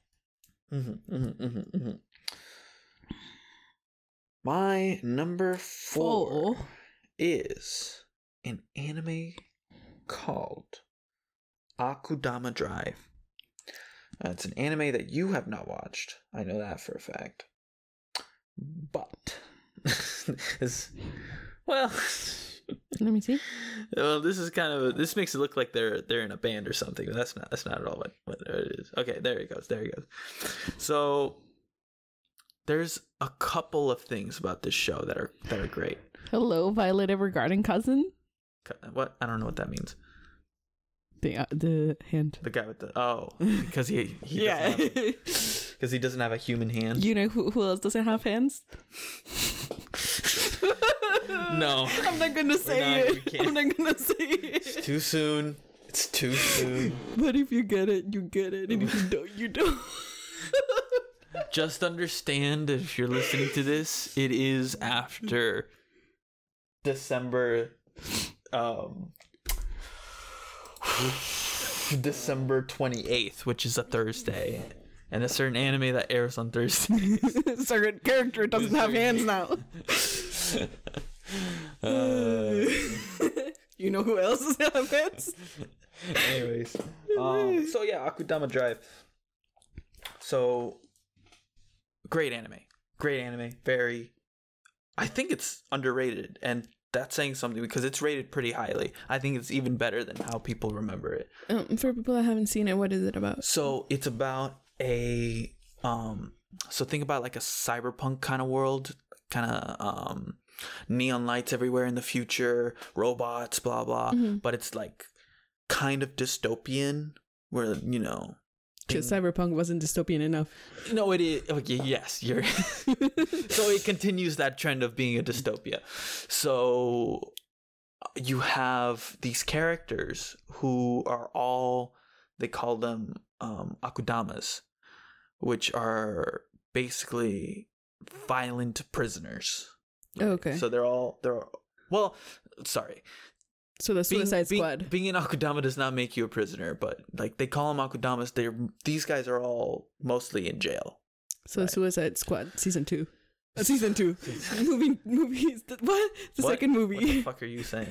My number 4 is an anime called Akudama Drive. It's an anime that you have not watched. I know that for a fact. But Let me see. Well, this is this makes it look like they're in a band or something. But that's not at all what it is. Okay, there he goes. So there's a couple of things about this show that are great. Hello, Violet Evergarden cousin. What? I don't know what that means. The hand. The guy with because he because he doesn't have a human hand. You know who else doesn't have hands? No, I'm not gonna say it. I'm not gonna say it. It's too soon. But if you get it, you get it, and if you don't, you don't. Just understand, if you're listening to this, it is after December 28th, which is a Thursday, and a certain anime that airs on Thursdays. Certain character doesn't have hands now. You know who else doesn't have hands? Anyways, so yeah, Akudama Drive. So great anime. Very. I think it's underrated, and that's saying something because it's rated pretty highly. I think it's even better than how people remember it. For people that haven't seen it, what is it about? So it's about a so think about like a cyberpunk kind of world, kind of neon lights everywhere in the future, robots, blah blah. But it's like kind of dystopian, where because cyberpunk wasn't dystopian enough. No, it is. Okay, yes, you're. So it continues that trend of being a dystopia. So you have these characters who are all, they call them akudamas, which are basically violent prisoners. Oh, okay. So they're all well, sorry. So the Suicide Squad. Being an akudama does not make you a prisoner, but like they call them akudamas. These guys are all mostly in jail. So the Suicide Squad season 2. Season 2. Movies. What? The second movie. What the fuck are you saying?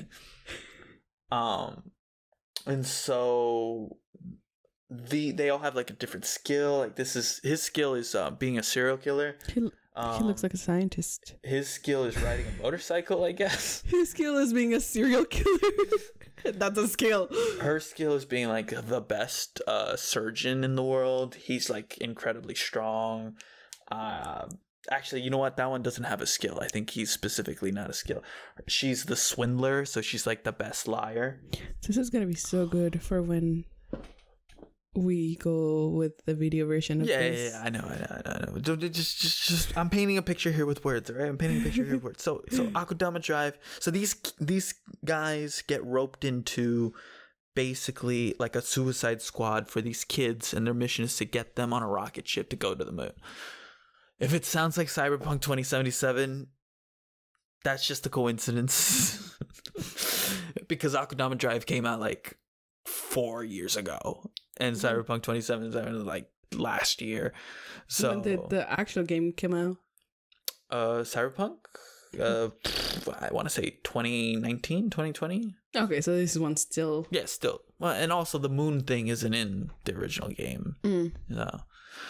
And so they all have like a different skill. Like his skill is being a serial killer. He looks like a scientist. His skill is riding a motorcycle, I guess. His skill is being a serial killer. That's a skill. Her skill is being like the best surgeon in the world. He's like incredibly strong. Actually, you know what? That one doesn't have a skill. I think he's specifically not a skill. She's the swindler, so she's like the best liar. This is gonna be so good for when we go with the video version of this. Yeah, I know. Just I'm painting a picture here with words, right? I'm painting a picture here with words. So Akudama Drive. So these guys get roped into basically like a suicide squad for these kids, and their mission is to get them on a rocket ship to go to the moon. If it sounds like Cyberpunk 2077, that's just a coincidence. Because Akudama Drive came out like 4 years ago, and Cyberpunk 2077 was like last year. So when did the actual game come out? Cyberpunk? I want to say 2019, 2020. Okay, so this one still. Yeah, still. Well, and also the moon thing isn't in the original game. No.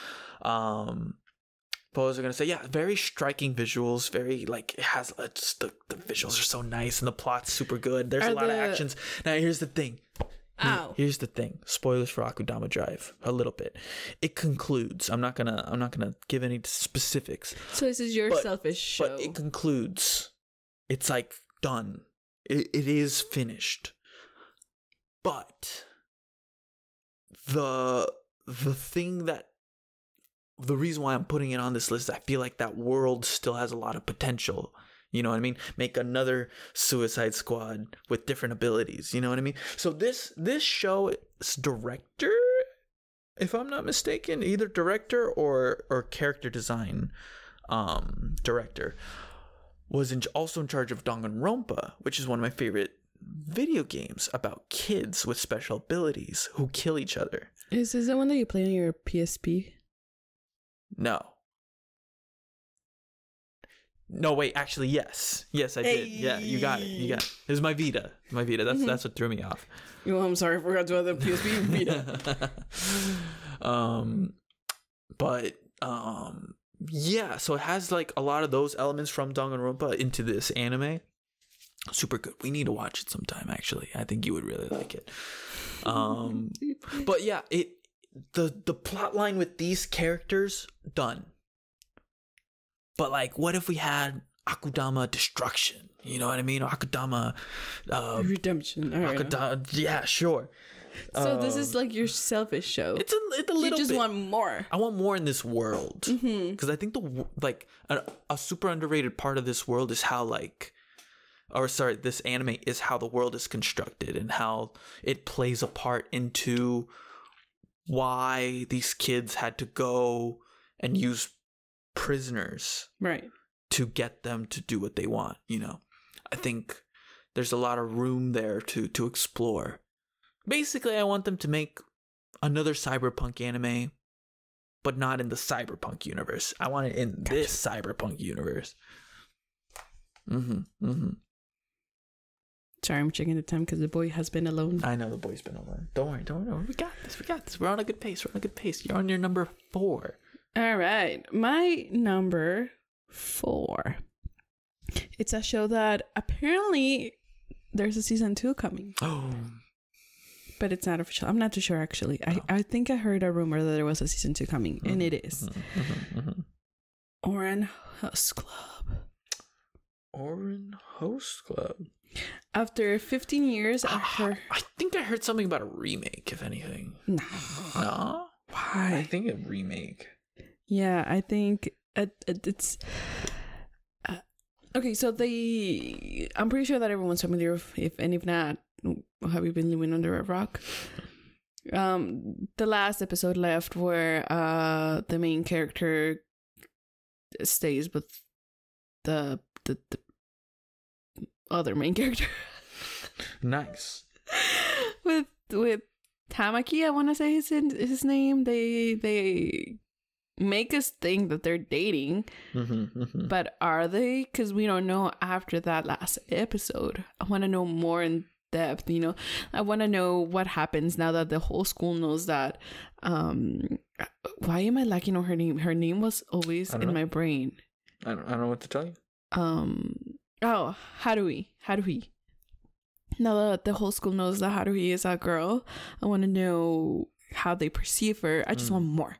What was I gonna say? Yeah, very striking visuals. Very like it has just the visuals are so nice and the plot's super good. There's a lot of actions. Now here's the thing. Ow. Here's the thing. Spoilers for Akudama Drive. A little bit. It concludes. I'm not gonna give any specifics. So this is your selfish show. But it concludes. It's like done. It is finished. But the thing that the reason why I'm putting it on this list, I feel like that world still has a lot of potential. You know what I mean? Make another Suicide Squad with different abilities. You know what I mean? So this show's director, if I'm not mistaken, either director or character design director, was also in charge of Danganronpa, which is one of my favorite video games about kids with special abilities who kill each other. Is this the one that you play on your PSP? No, wait, actually, yes. Yes, I did. Yeah, you got it. It was my Vita. That's what threw me off. Oh, I'm sorry, I forgot to have the PSP Vita. Yeah, so it has like a lot of those elements from Danganronpa into this anime. Super good. We need to watch it sometime, actually. I think you would really like it. But yeah, the plot line with these characters, done. But like, what if we had Akudama destruction? You know what I mean? Akudama redemption. All right. Yeah, sure. So this is like your selfish show. It's a little. You just bit. Want more. I want more in this world because I think a super underrated part of this world is how this anime is how the world is constructed and how it plays a part into why these kids had to go and use prisoners, right, to get them to do what they want. I think there's a lot of room there to explore. Basically, I want them to make another cyberpunk anime, but not in the cyberpunk universe. I want it in this cyberpunk universe. Sorry, I'm checking the time because the boy has been alone. I know the boy's been alone. Don't worry. We got this. We're on a good pace. You're on your number 4. All right. My number 4. It's a show that apparently there's a season 2 coming. Oh. But it's not official. I'm not too sure, actually. I think I heard a rumor that there was a season 2 coming, and it is. Ouran Host Club. Ouran Host Club. After 15 years, I think I heard something about a remake, if anything. No. No? Why? I think a remake. Yeah, I think it's... okay, so I'm pretty sure that everyone's familiar, if not, have you been living under a rock? The last episode left where the main character stays with the other main character. Nice. with Tamaki, I want to say his name. They make us think that they're dating, but are they? Because we don't know after that last episode. I want to know more in depth. I want to know what happens now that the whole school knows that. Why am I lacking on her name? Her name was always in my brain. I don't know what to tell you. Haruhi. Now that the whole school knows that Haruhi is a girl, I want to know how they perceive her. I just want more,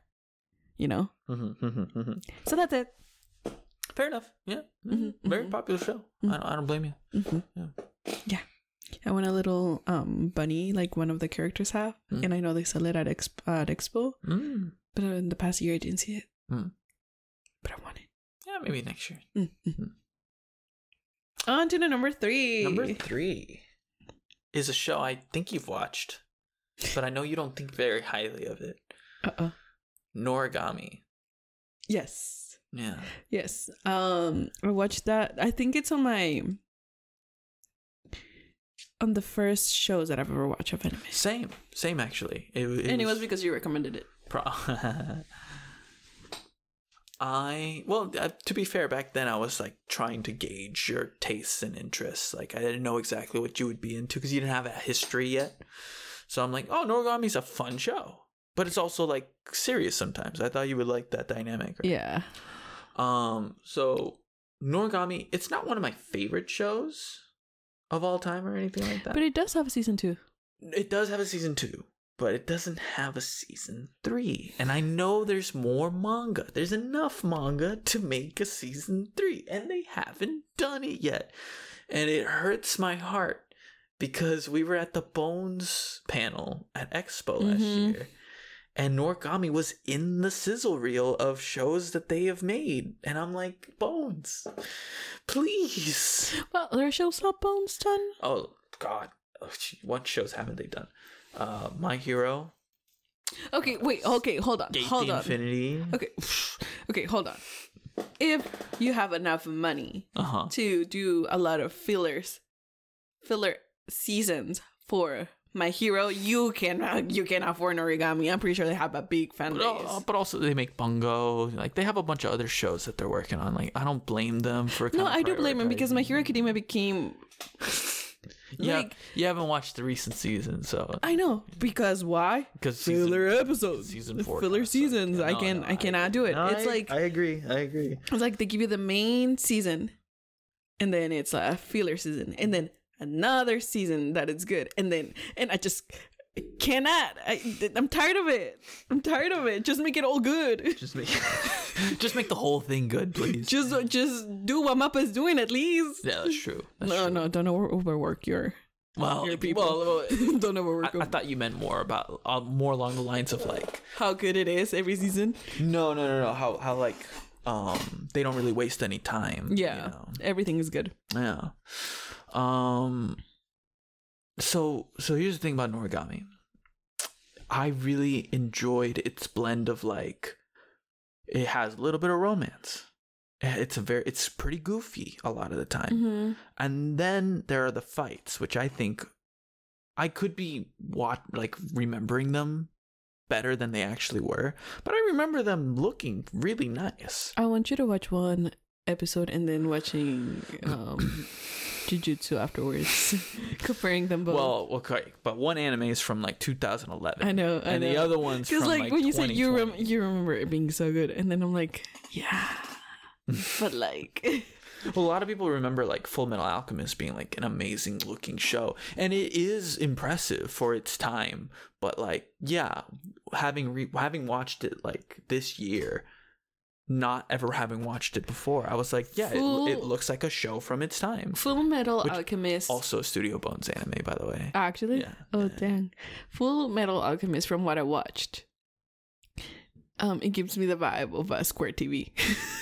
So that's it. Fair enough. Yeah. Very popular show. I don't blame you. Yeah. I want a little bunny like one of the characters have, and I know they sell it at Expo. But in the past year I didn't see it. But I want it. Yeah, maybe next year. On to the number 3. Number 3 is a show I think you've watched, but I know you don't think very highly of it. Noragami. Yes. Yeah. Yes. I watched that. I think it's on the first shows that I've ever watched of anime. Same actually. It was because you recommended it. To be fair, back then I was like trying to gauge your tastes and interests. Like I didn't know exactly what you would be into because you didn't have a history yet. So I'm like, oh, Noragami's a fun show, but it's also like serious sometimes. I thought you would like that dynamic. Right? Yeah. So Noragami, it's not one of my favorite shows of all time or anything like that. But it does have a season 2. It does have a season 2. But it doesn't have a season 3. And I know there's more manga. There's enough manga to make a season 3. And they haven't done it yet. And it hurts my heart. Because we were at the Bones panel at Expo last year. And Noragami was in the sizzle reel of shows that they have made. And I'm like, Bones, please. Well, there are shows not Bones done. Oh, God. What shows haven't they done? My Hero. Okay, wait. Okay, hold on. Hold on. Infinity. Okay, hold on. If you have enough money to do a lot of filler seasons for My Hero, you can afford Noragami. I'm pretty sure they have a big fan base. But also they make Bungo. Like they have a bunch of other shows that they're working on. Like I don't blame them for. No, I do blame them because My Hero Academia became. Yeah, you haven't watched the recent season, so I know because why? Because filler episodes, season 4, filler seasons. I cannot do it. No, it's like I agree. It's like they give you the main season, and then it's a filler season, and then another season that is good, and I just cannot. I'm tired of it. Just make it all good. Just make the whole thing good, please. Just do what Mappa's doing at least. Yeah, that's true. No, don't overwork your people. Don't overwork them. I thought you meant more about more along the lines of like how good it is every season. No. How like they don't really waste any time. Yeah, everything is good. Yeah. So here's the thing about Noragami. I really enjoyed its blend of like it has a little bit of romance. It's pretty goofy a lot of the time. And then there are the fights, which I think I could be remembering them better than they actually were, but I remember them looking really nice. I want you to watch one episode and then watching Jujutsu afterwards, comparing them both. Well, okay, but one anime is from like 2011. I know, and the other one's from like when you 2020. said you remember it being so good, and then I'm like, yeah. but like, Well, a lot of people remember like Full Metal Alchemist being like an amazing looking show, and it is impressive for its time. But like, yeah, having watched it like this year, not ever having watched it before, I was like, yeah, it looks like a show from its time. Full Metal Alchemist, Also Studio Bones anime, by the way. actually. Yeah. Oh dang, Full Metal Alchemist. From what I watched, it gives me the vibe of Square TV.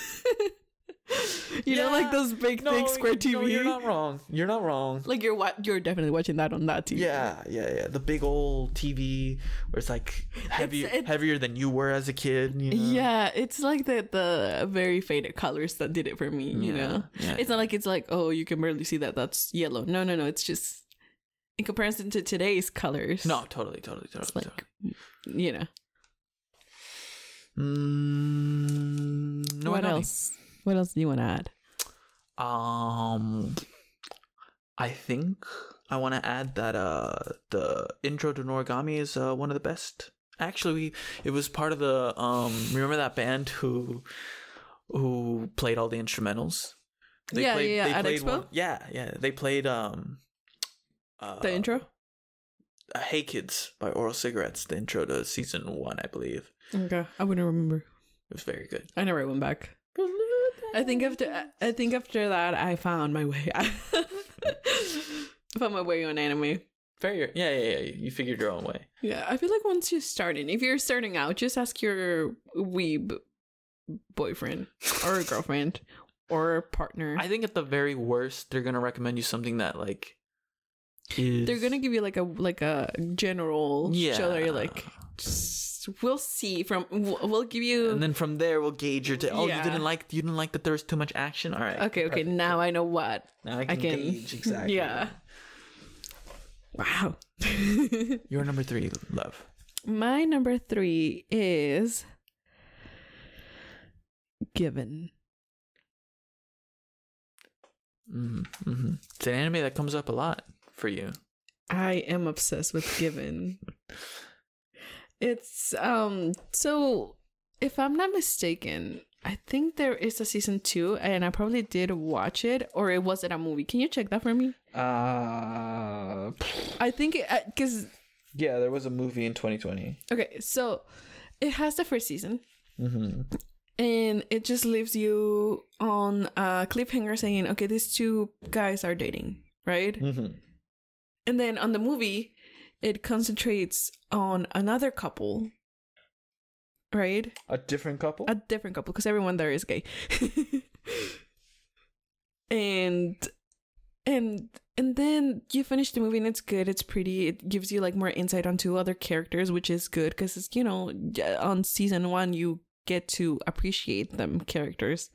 You know, like those big thick Square TV. No, you're not wrong. You're not wrong. Like you're definitely watching that on that TV. Yeah. The big old TV where it's like heavier than you were as a kid. You know? Yeah, it's like the very faded colors that did it for me. You know, it's not like it's like, oh, you can barely see that. That's yellow. No. It's just in comparison to today's colors. No, totally. It's like, you know. No, what else? What else do you want to add? I think I want to add that the intro to Noragami is one of the best. Actually, it was part of the remember that band who played all the instrumentals? They played at Expo? They played the intro? Hey Kids by Oral Cigarettes, the intro to season 1, I believe. Okay, I wouldn't remember. It was very good. I never went back. I think after that I found my way. I found my way on anime. Fair. Yeah. You figured your own way. Yeah, I feel like once you're starting, if you're starting out, just ask your weeb boyfriend or girlfriend or partner. I think at the very worst, they're gonna recommend you something that like they're gonna give you like a general show that you're like, we'll see we'll give you, and then from there we'll gauge your you didn't like that there was too much action. All right, okay, now I know what now I can gauge exactly. Yeah. Wow. Your number 3, love. My number 3 is Given. Mm-hmm. It's an anime that comes up a lot for you. I am obsessed with Given. It's so if I'm not mistaken, I think there is a season 2, and I probably did watch it, or it wasn't a movie. Can you check that for me? I think because there was a movie in 2020. Okay, so it has the first season, and it just leaves you on a cliffhanger saying, okay, these two guys are dating, right? And then on the movie, it concentrates on another couple, right? A different couple, because everyone there is gay. and then you finish the movie and it's good, it's pretty, it gives you like more insight onto other characters, which is good because it's, you know, on season 1 you get to appreciate them characters.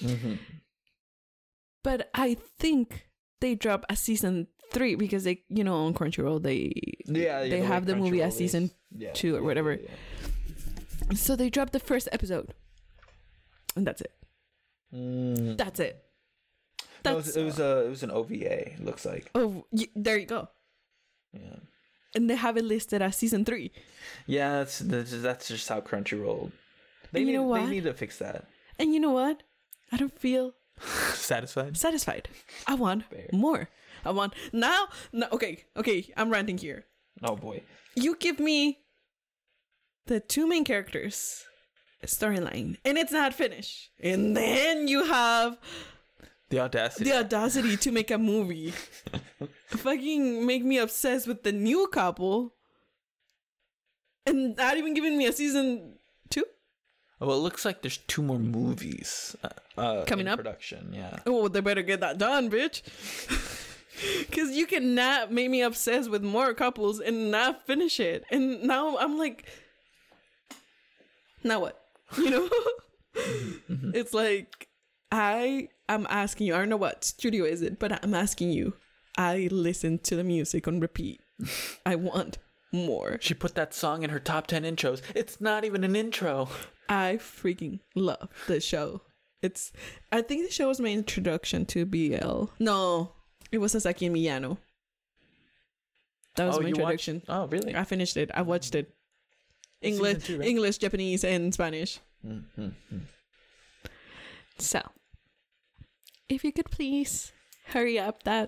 But I think they drop a season 3 because they, you know, on Crunchyroll they have the movie as season 2 or whatever. So they dropped the first episode, and that's it. That's it. That's it was an OVA. It looks like. Oh, there you go. Yeah. And they have it listed as season 3. Yeah, that's just how Crunchyroll. They need to fix that. And you know what? I don't feel satisfied. I want more. I want now. No, okay. I'm ranting here. Oh boy. You give me the 2 main characters storyline, and it's not finished, and then you have the audacity to make a movie. Fucking make me obsessed with the new couple, and not even giving me a season 2. Well, it looks like there's 2 more movies coming up. Production, yeah. Oh, they better get that done, bitch. Because you cannot make me obsessed with more couples and not finish it. And now I'm like, now what? You know? It's like, I'm asking you, I don't know what studio is it, but I'm asking you. I listen to the music on repeat. I want more. She put that song in her top 10 intros. It's not even an intro. I freaking love the show. I think the show was my introduction to BL. No, it was Sasaki and Miyano. That was my introduction. Oh, really? I finished it. I watched it. English, 2, right? English, Japanese, and Spanish. So, if you could please hurry up that.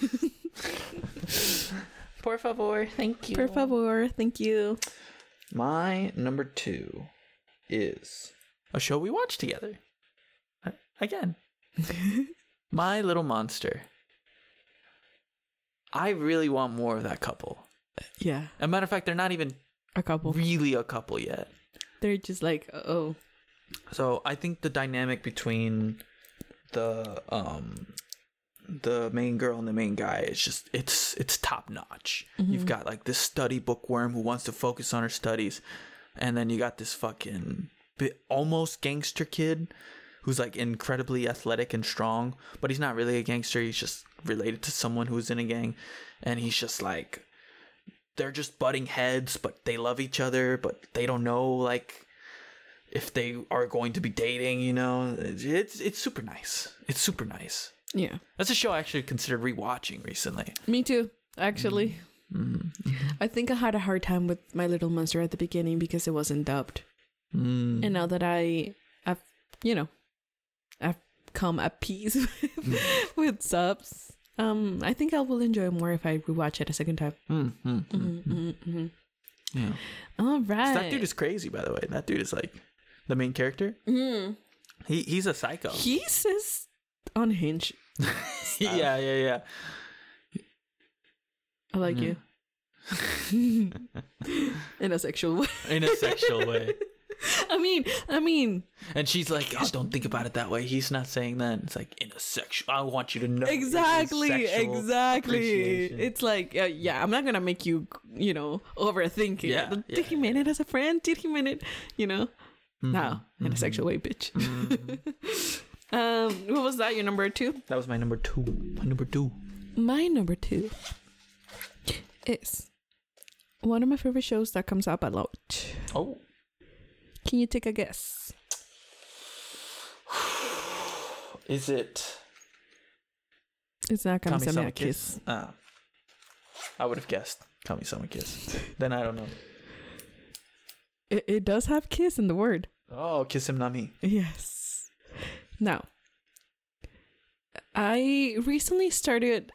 Por favor, thank you. Por favor, thank you. My number 2 is a show we watched together. Again. My Little Monster. I really want more of that couple. Yeah. As a matter of fact, they're not even A couple. really a couple yet. They're just like, oh. So I think the dynamic between the main girl and the main guy is just it's top notch. You've got like this study bookworm who wants to focus on her studies, and then you got this fucking almost gangster kid who's like incredibly athletic and strong, but he's not really a gangster. He's just related to someone who's in a gang, and he's just like, they're just butting heads, but they love each other, but they don't know like if they are going to be dating, you know. It's super nice. It's super nice. Yeah. That's a show I actually considered rewatching recently. Me too, actually. I think I had a hard time with My Little Monster at the beginning because it wasn't dubbed. And now that I've come at peace with subs, I think I will enjoy more if I rewatch it a second time. Yeah. All right. That dude is crazy, by the way. That dude is like the main character. He's a psycho. He says unhinged. Yeah. I like you. In a sexual way. In a sexual way. I mean. And she's like, oh, don't think about it that way. He's not saying that. It's like, in a sexual. I want you to know. Exactly. It's like, yeah, I'm not going to make you, overthink it. Yeah, Did he mean it as a friend? Did he mean it, No, in a sexual way, bitch. What was that? Your number 2? That was my number 2. My number 2 is one of my favorite shows that comes up a lot. Oh. Can you take a guess? Is it? It's not Kami-sama Kiss. I would have guessed Kami-sama Kiss. Then I don't know. It does have kiss in the word. Oh, Kiss Him Not Me. Yes. Now, I recently started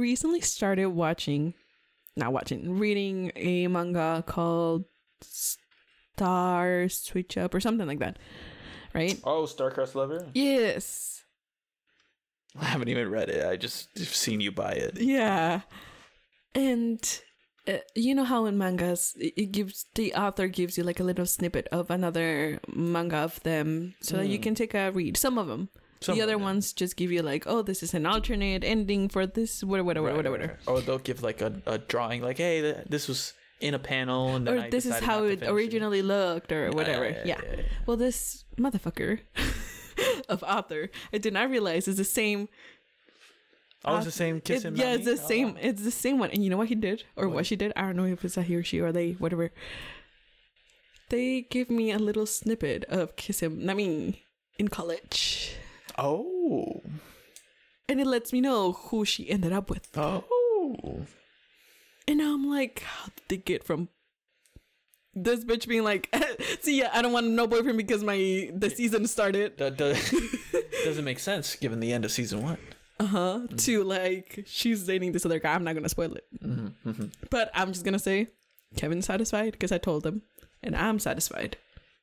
reading a manga called Star Switch Up or something like that, right? Oh, Starcross Lover? Yes. I haven't even read it. I just seen you buy it. Yeah. And you know how in mangas the author gives you like a little snippet of another manga of them so that you can take a read. Some of them. The other ones just give you like, oh, this is an alternate ending for this, whatever. Right. Or they'll give like a drawing, like, hey, this was in a panel, and then or this is how it originally looked, or whatever. Yeah. Well, this motherfucker of author, I did not realize is the same. Oh, it's the same Kiss Him Not Me? Yeah, it's the same. It's the same one. And you know what he did, or what she did? I don't know if it's a he or she or they, whatever. They give me a little snippet of Kiss Him Not Me in college. Oh. And it lets me know who she ended up with. Oh. And now I'm like, how did they get from this bitch being like, see, yeah, I don't want no boyfriend because the season started. That doesn't make sense given the end of season 1. To like, she's dating this other guy. I'm not going to spoil it. But I'm just going to say, Kevin's satisfied because I told him. And I'm satisfied.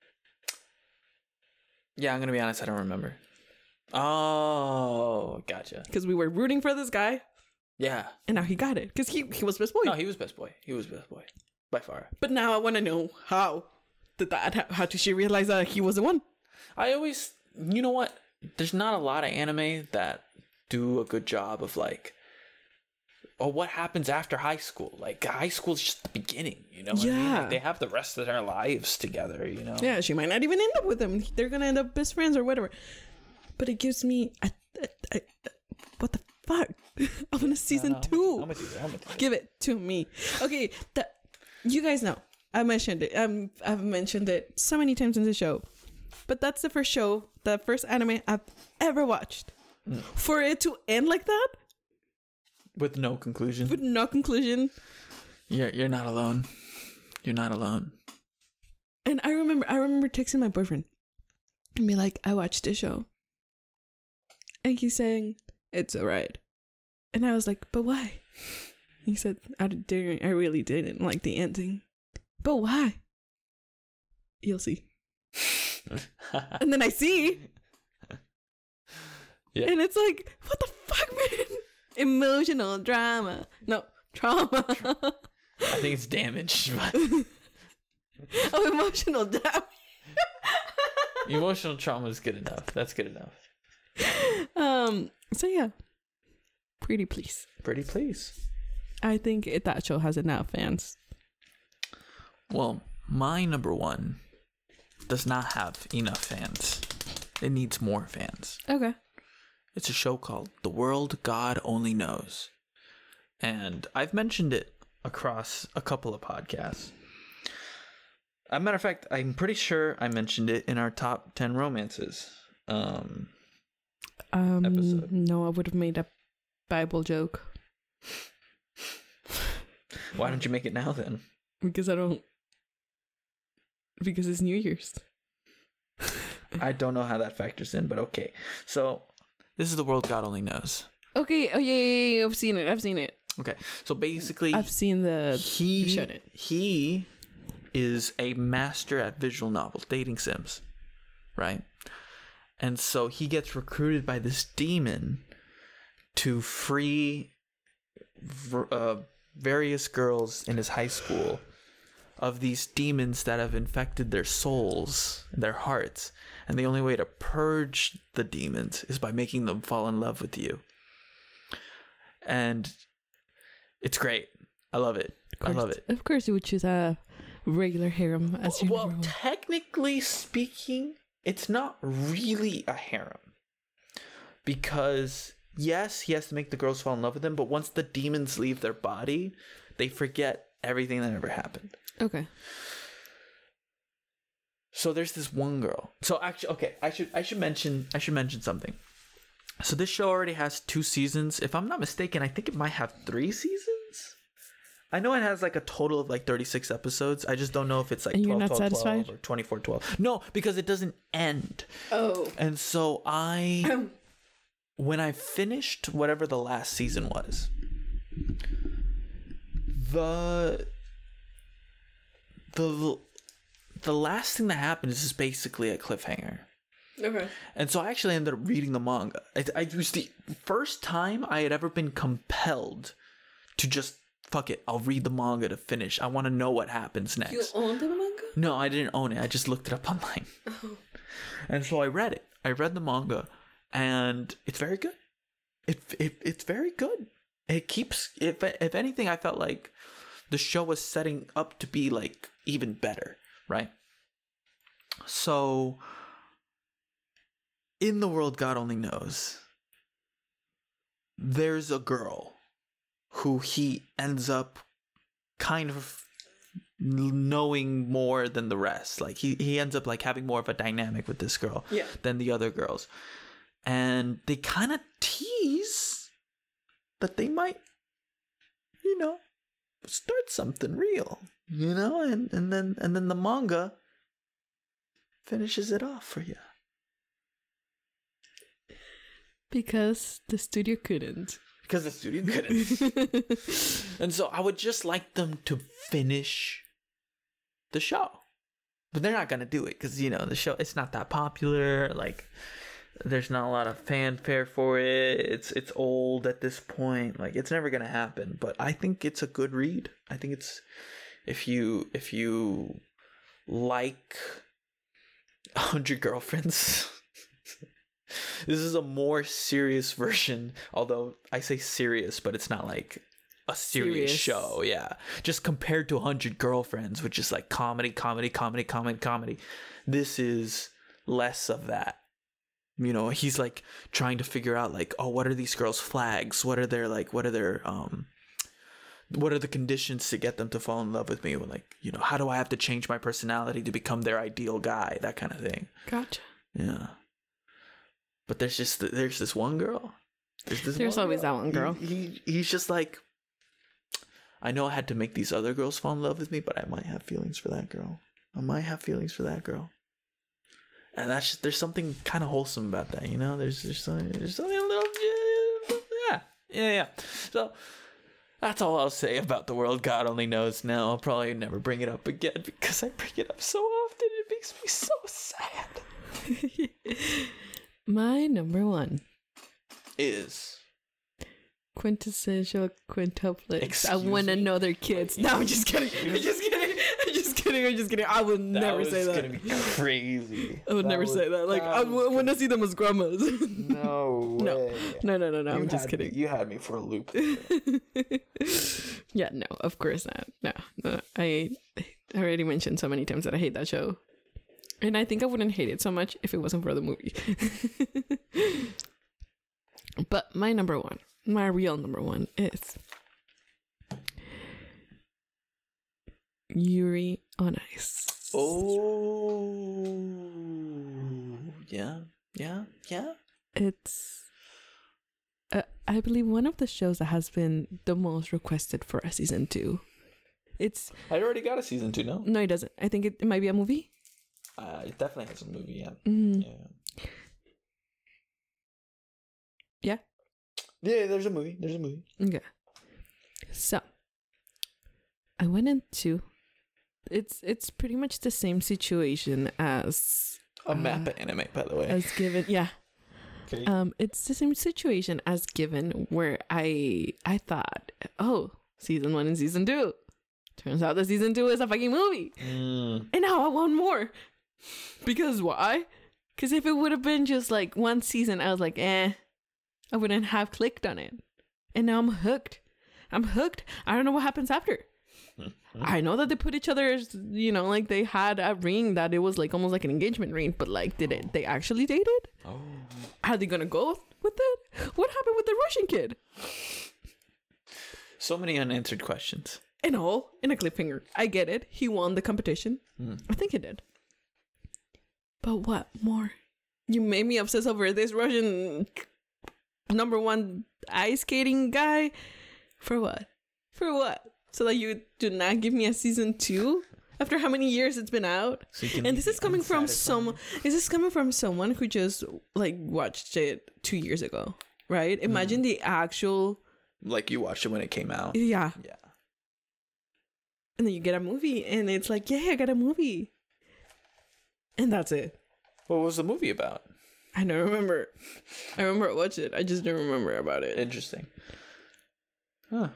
Yeah, I'm going to be honest, I don't remember. Oh, gotcha. Because we were rooting for this guy. Yeah. And now he got it. Because he was best boy. No, he was best boy. By far. But now I want to know how did she realize that he was the one? I always, you know what? There's not a lot of anime that do a good job of like, oh, what happens after high school? Like, high school is just the beginning, you know what I mean? Like, they have the rest of their lives together, you know? Yeah, she might not even end up with him. They're going to end up best friends or whatever. But it gives me what the fuck? I want a season 2. I'm with you. Give it to me. Okay, you guys know. I mentioned it. I've mentioned it so many times in the show. But that's the first anime I've ever watched. For it to end like that? With no conclusion. You're not alone. You're not alone. And I remember texting my boyfriend and be like, I watched this show. And he's saying, it's alright. And I was like, but why? He said, I really didn't like the ending. But why? You'll see. And then I see. Yeah. And it's like, what the fuck, man? Emotional drama. No, trauma. I think it's damaged. But Oh, emotional damage. emotional trauma is good enough. That's good enough. So yeah. Pretty please. Pretty please. I think that show has enough fans. Well, my number one does not have enough fans. It needs more fans. Okay. It's a show called The World God Only Knows. And I've mentioned it across a couple of podcasts. As a matter of fact, I'm pretty sure I mentioned it in our top 10 romances episode. No, I would have made a Bible joke. Why don't you make it now then? Because it's New Year's. I don't know how that factors in, but okay. So, this is The World God Only Knows. Okay. Oh, yeah. I've seen it. Okay. So, basically... I've seen you showed it. He is a master at visual novels, dating sims, right? And so, he gets recruited by this demon to free various girls in his high school of these demons that have infected their souls, their hearts. And the only way to purge the demons is by making them fall in love with you. And it's great. I love it. I love it. Of course, you would choose a regular harem as your Well, technically speaking, it's not really a harem. Because, yes, he has to make the girls fall in love with him, but once the demons leave their body, they forget everything that ever happened. Okay. So there's this one girl. So actually, okay, I should mention something. So this show already has 2 seasons. If I'm not mistaken, I think it might have 3 seasons. I know it has like a total of like 36 episodes. I just don't know if it's like 12, 12, 12 or 24, 12. No, because it doesn't end. Oh. And so when I finished whatever the last season was, the last thing that happened is just basically a cliffhanger. Okay. And so I actually ended up reading the manga. It was the first time I had ever been compelled to just, fuck it, I'll read the manga to finish. I want to know what happens next. You owned the manga? No, I didn't own it. I just looked it up online. Oh. And so I read it. I read the manga, and it's very good. It's very good. It keeps, if anything, I felt like the show was setting up to be like even better, right? So in The World God Only Knows, there's a girl who he ends up kind of knowing more than the rest. Like he ends up like having more of a dynamic with this girl than the other girls. And they kind of tease that they might, start something real, and then the manga finishes it off for you. Because the studio couldn't. And so I would just like them to finish the show. But they're not going to do it because, the show, it's not that popular. Like, there's not a lot of fanfare for it. It's old at this point. Like, it's never going to happen. But I think it's a good read. I think it's, if you like 100 Girlfriends... This is a more serious version, although I say serious, but it's not like a serious show. Yeah. Just compared to 100 Girlfriends, which is like comedy. This is less of that. He's like trying to figure out like, oh, what are these girls' flags? What are the conditions to get them to fall in love with me? Like, how do I have to change my personality to become their ideal guy? That kind of thing. Gotcha. Yeah. But there's this one girl. There's always that one girl. He's just like, I know I had to make these other girls fall in love with me, but I might have feelings for that girl. And that's just, there's something kind of wholesome about that, you know. There's something a little, yeah. So that's all I'll say about The World God Only Knows. Now I'll probably never bring it up again because I bring it up so often. It makes me so sad. My number one is quintessential quintuplets. Excuse I want to me? know their kids. No, I'm just kidding. I'm just kidding. I would never say that. That was gonna be crazy. I would never say that. Like, I want to see them as grandmas. No way. No. I'm just kidding. You had me for a loop. Yeah, no, of course not. No. I already mentioned so many times that I hate that show. And I think I wouldn't hate it so much if it wasn't for the movie. But my number one, my real number one is Yuri on Ice. Oh, yeah. It's, I believe, one of the shows that has been the most requested for a season 2. It's. I already got a season 2, no? No, it doesn't. I think it might be a movie. It definitely has a movie, yeah. Mm. Yeah. Yeah, there's a movie. Okay. So, I went into. It's pretty much the same situation as A map anime, by the way. as Given. Yeah. Okay. It's the same situation as Given, where I thought, oh, season 1 and season 2. Turns out the season 2 is a fucking movie. And now I want more. Because why? Because if it would have been just like one season, I was like, I wouldn't have clicked on it. And now I'm hooked. I don't know what happens after. I know that they put each other's, like they had a ring that it was like almost like an engagement ring, but like, they actually dated? Oh. Are they gonna go with it? What happened with the Russian kid? So many unanswered questions. And all in a cliffhanger. I get it. He won the competition. I think he did. But what more? You made me obsess over this Russian number 1 ice skating guy. For what? So that you do not give me a season 2 after how many years it's been out? And this is coming from someone who just like watched it 2 years ago, right? Imagine the actual. Like you watched it when it came out. Yeah. Yeah. And then you get a movie, and it's like, yeah, I got a movie. And that's it. What was the movie about? I don't remember. I remember I watched it. I just don't remember about it. Interesting. Huh.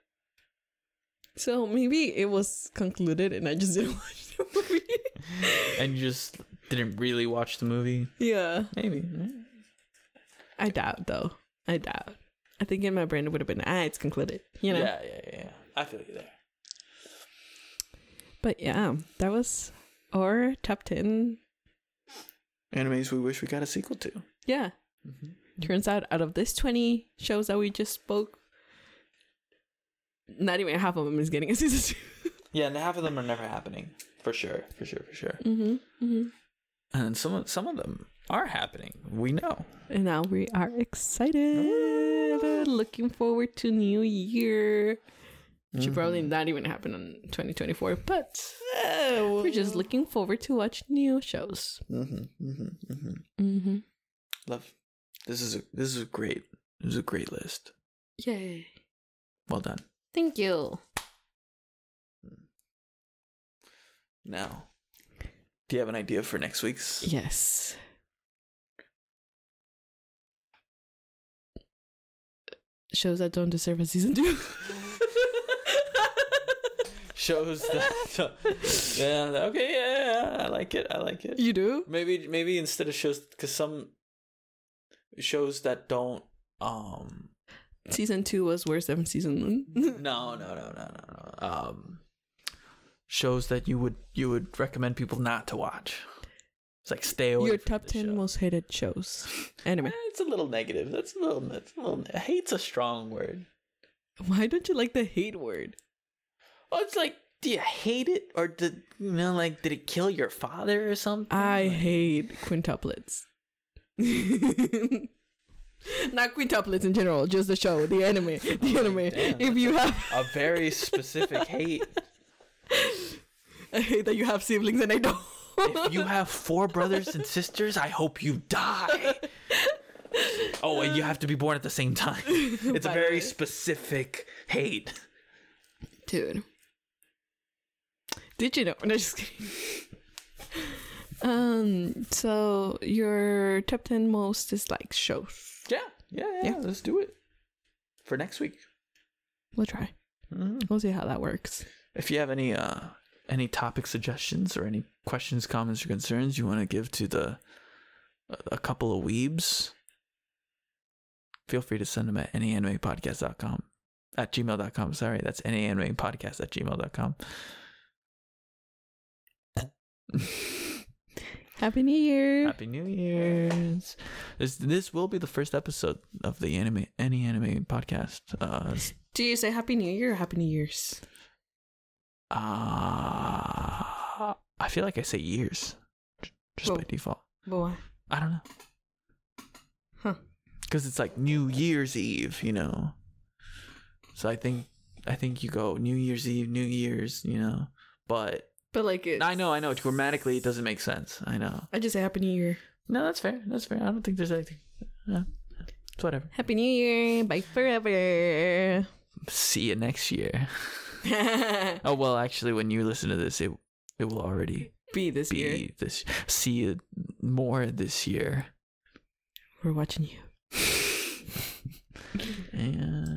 So maybe it was concluded, and I just didn't watch the movie. And you just didn't really watch the movie? Yeah. Maybe. I doubt, though. I think in my brain it would have been, it's concluded. You know? Yeah. I feel you there. But yeah, that was our top 10 animes we wish we got a sequel to. Yeah. Turns out of this 20 shows that we just spoke, not even half of them is getting a season 2. Yeah, and half of them are never happening. For sure. And some of them are happening. We know. And now we are excited. Looking forward to New Year. Should probably not even happen in 2024, but we're just looking forward to watch new shows. Love. This is a great list. Yay. Well done. Thank you. Now, do you have an idea for next week's? Yes. Shows that don't deserve a season 2. Shows that I like it. You do? Maybe instead of shows, because some shows that don't season 2 was worse than season 1. No. Shows that you would recommend people not to watch. It's like stay away. Your from top the 10 show. most hated shows. Anime. It's a little negative. That's a little. Hate's a strong word. Why don't you like the hate word? Well, it's like, do you hate it, or did it kill your father or something? I hate quintuplets. Not quintuplets in general, just the show, the anime. Damn, if you have a very specific hate. I hate that you have siblings and I don't. If you have 4 brothers and sisters, I hope you die. Oh, and you have to be born at the same time. It's a very specific hate. Dude. Did you know? No, just kidding. So your top 10 most disliked shows. Yeah. Let's do it for next week. We'll try. We'll see how that works. If you have any topic suggestions or any questions, comments, or concerns you want to give to a couple of weebs, feel free to send them at anyanimePodcast.com. At gmail.com. Sorry, that's anyanimePodcast@gmail.com. Happy New Year. Happy New Year's. This will be the first episode of the Any Anime Podcast. Do you say Happy New Year or Happy New Year's? I feel like I say years. Just by default. But why? I don't know. Huh. Because it's like New Year's Eve, you know. So I think you go New Year's Eve, New Year's, you know. But like it's... I know. Grammatically, it doesn't make sense. I know. I just say Happy New Year. No, that's fair. I don't think there's anything. It's whatever. Happy New Year. Bye forever. See you next year. Oh, well, actually, when you listen to this, it will already be this year. See you more this year. We're watching you. And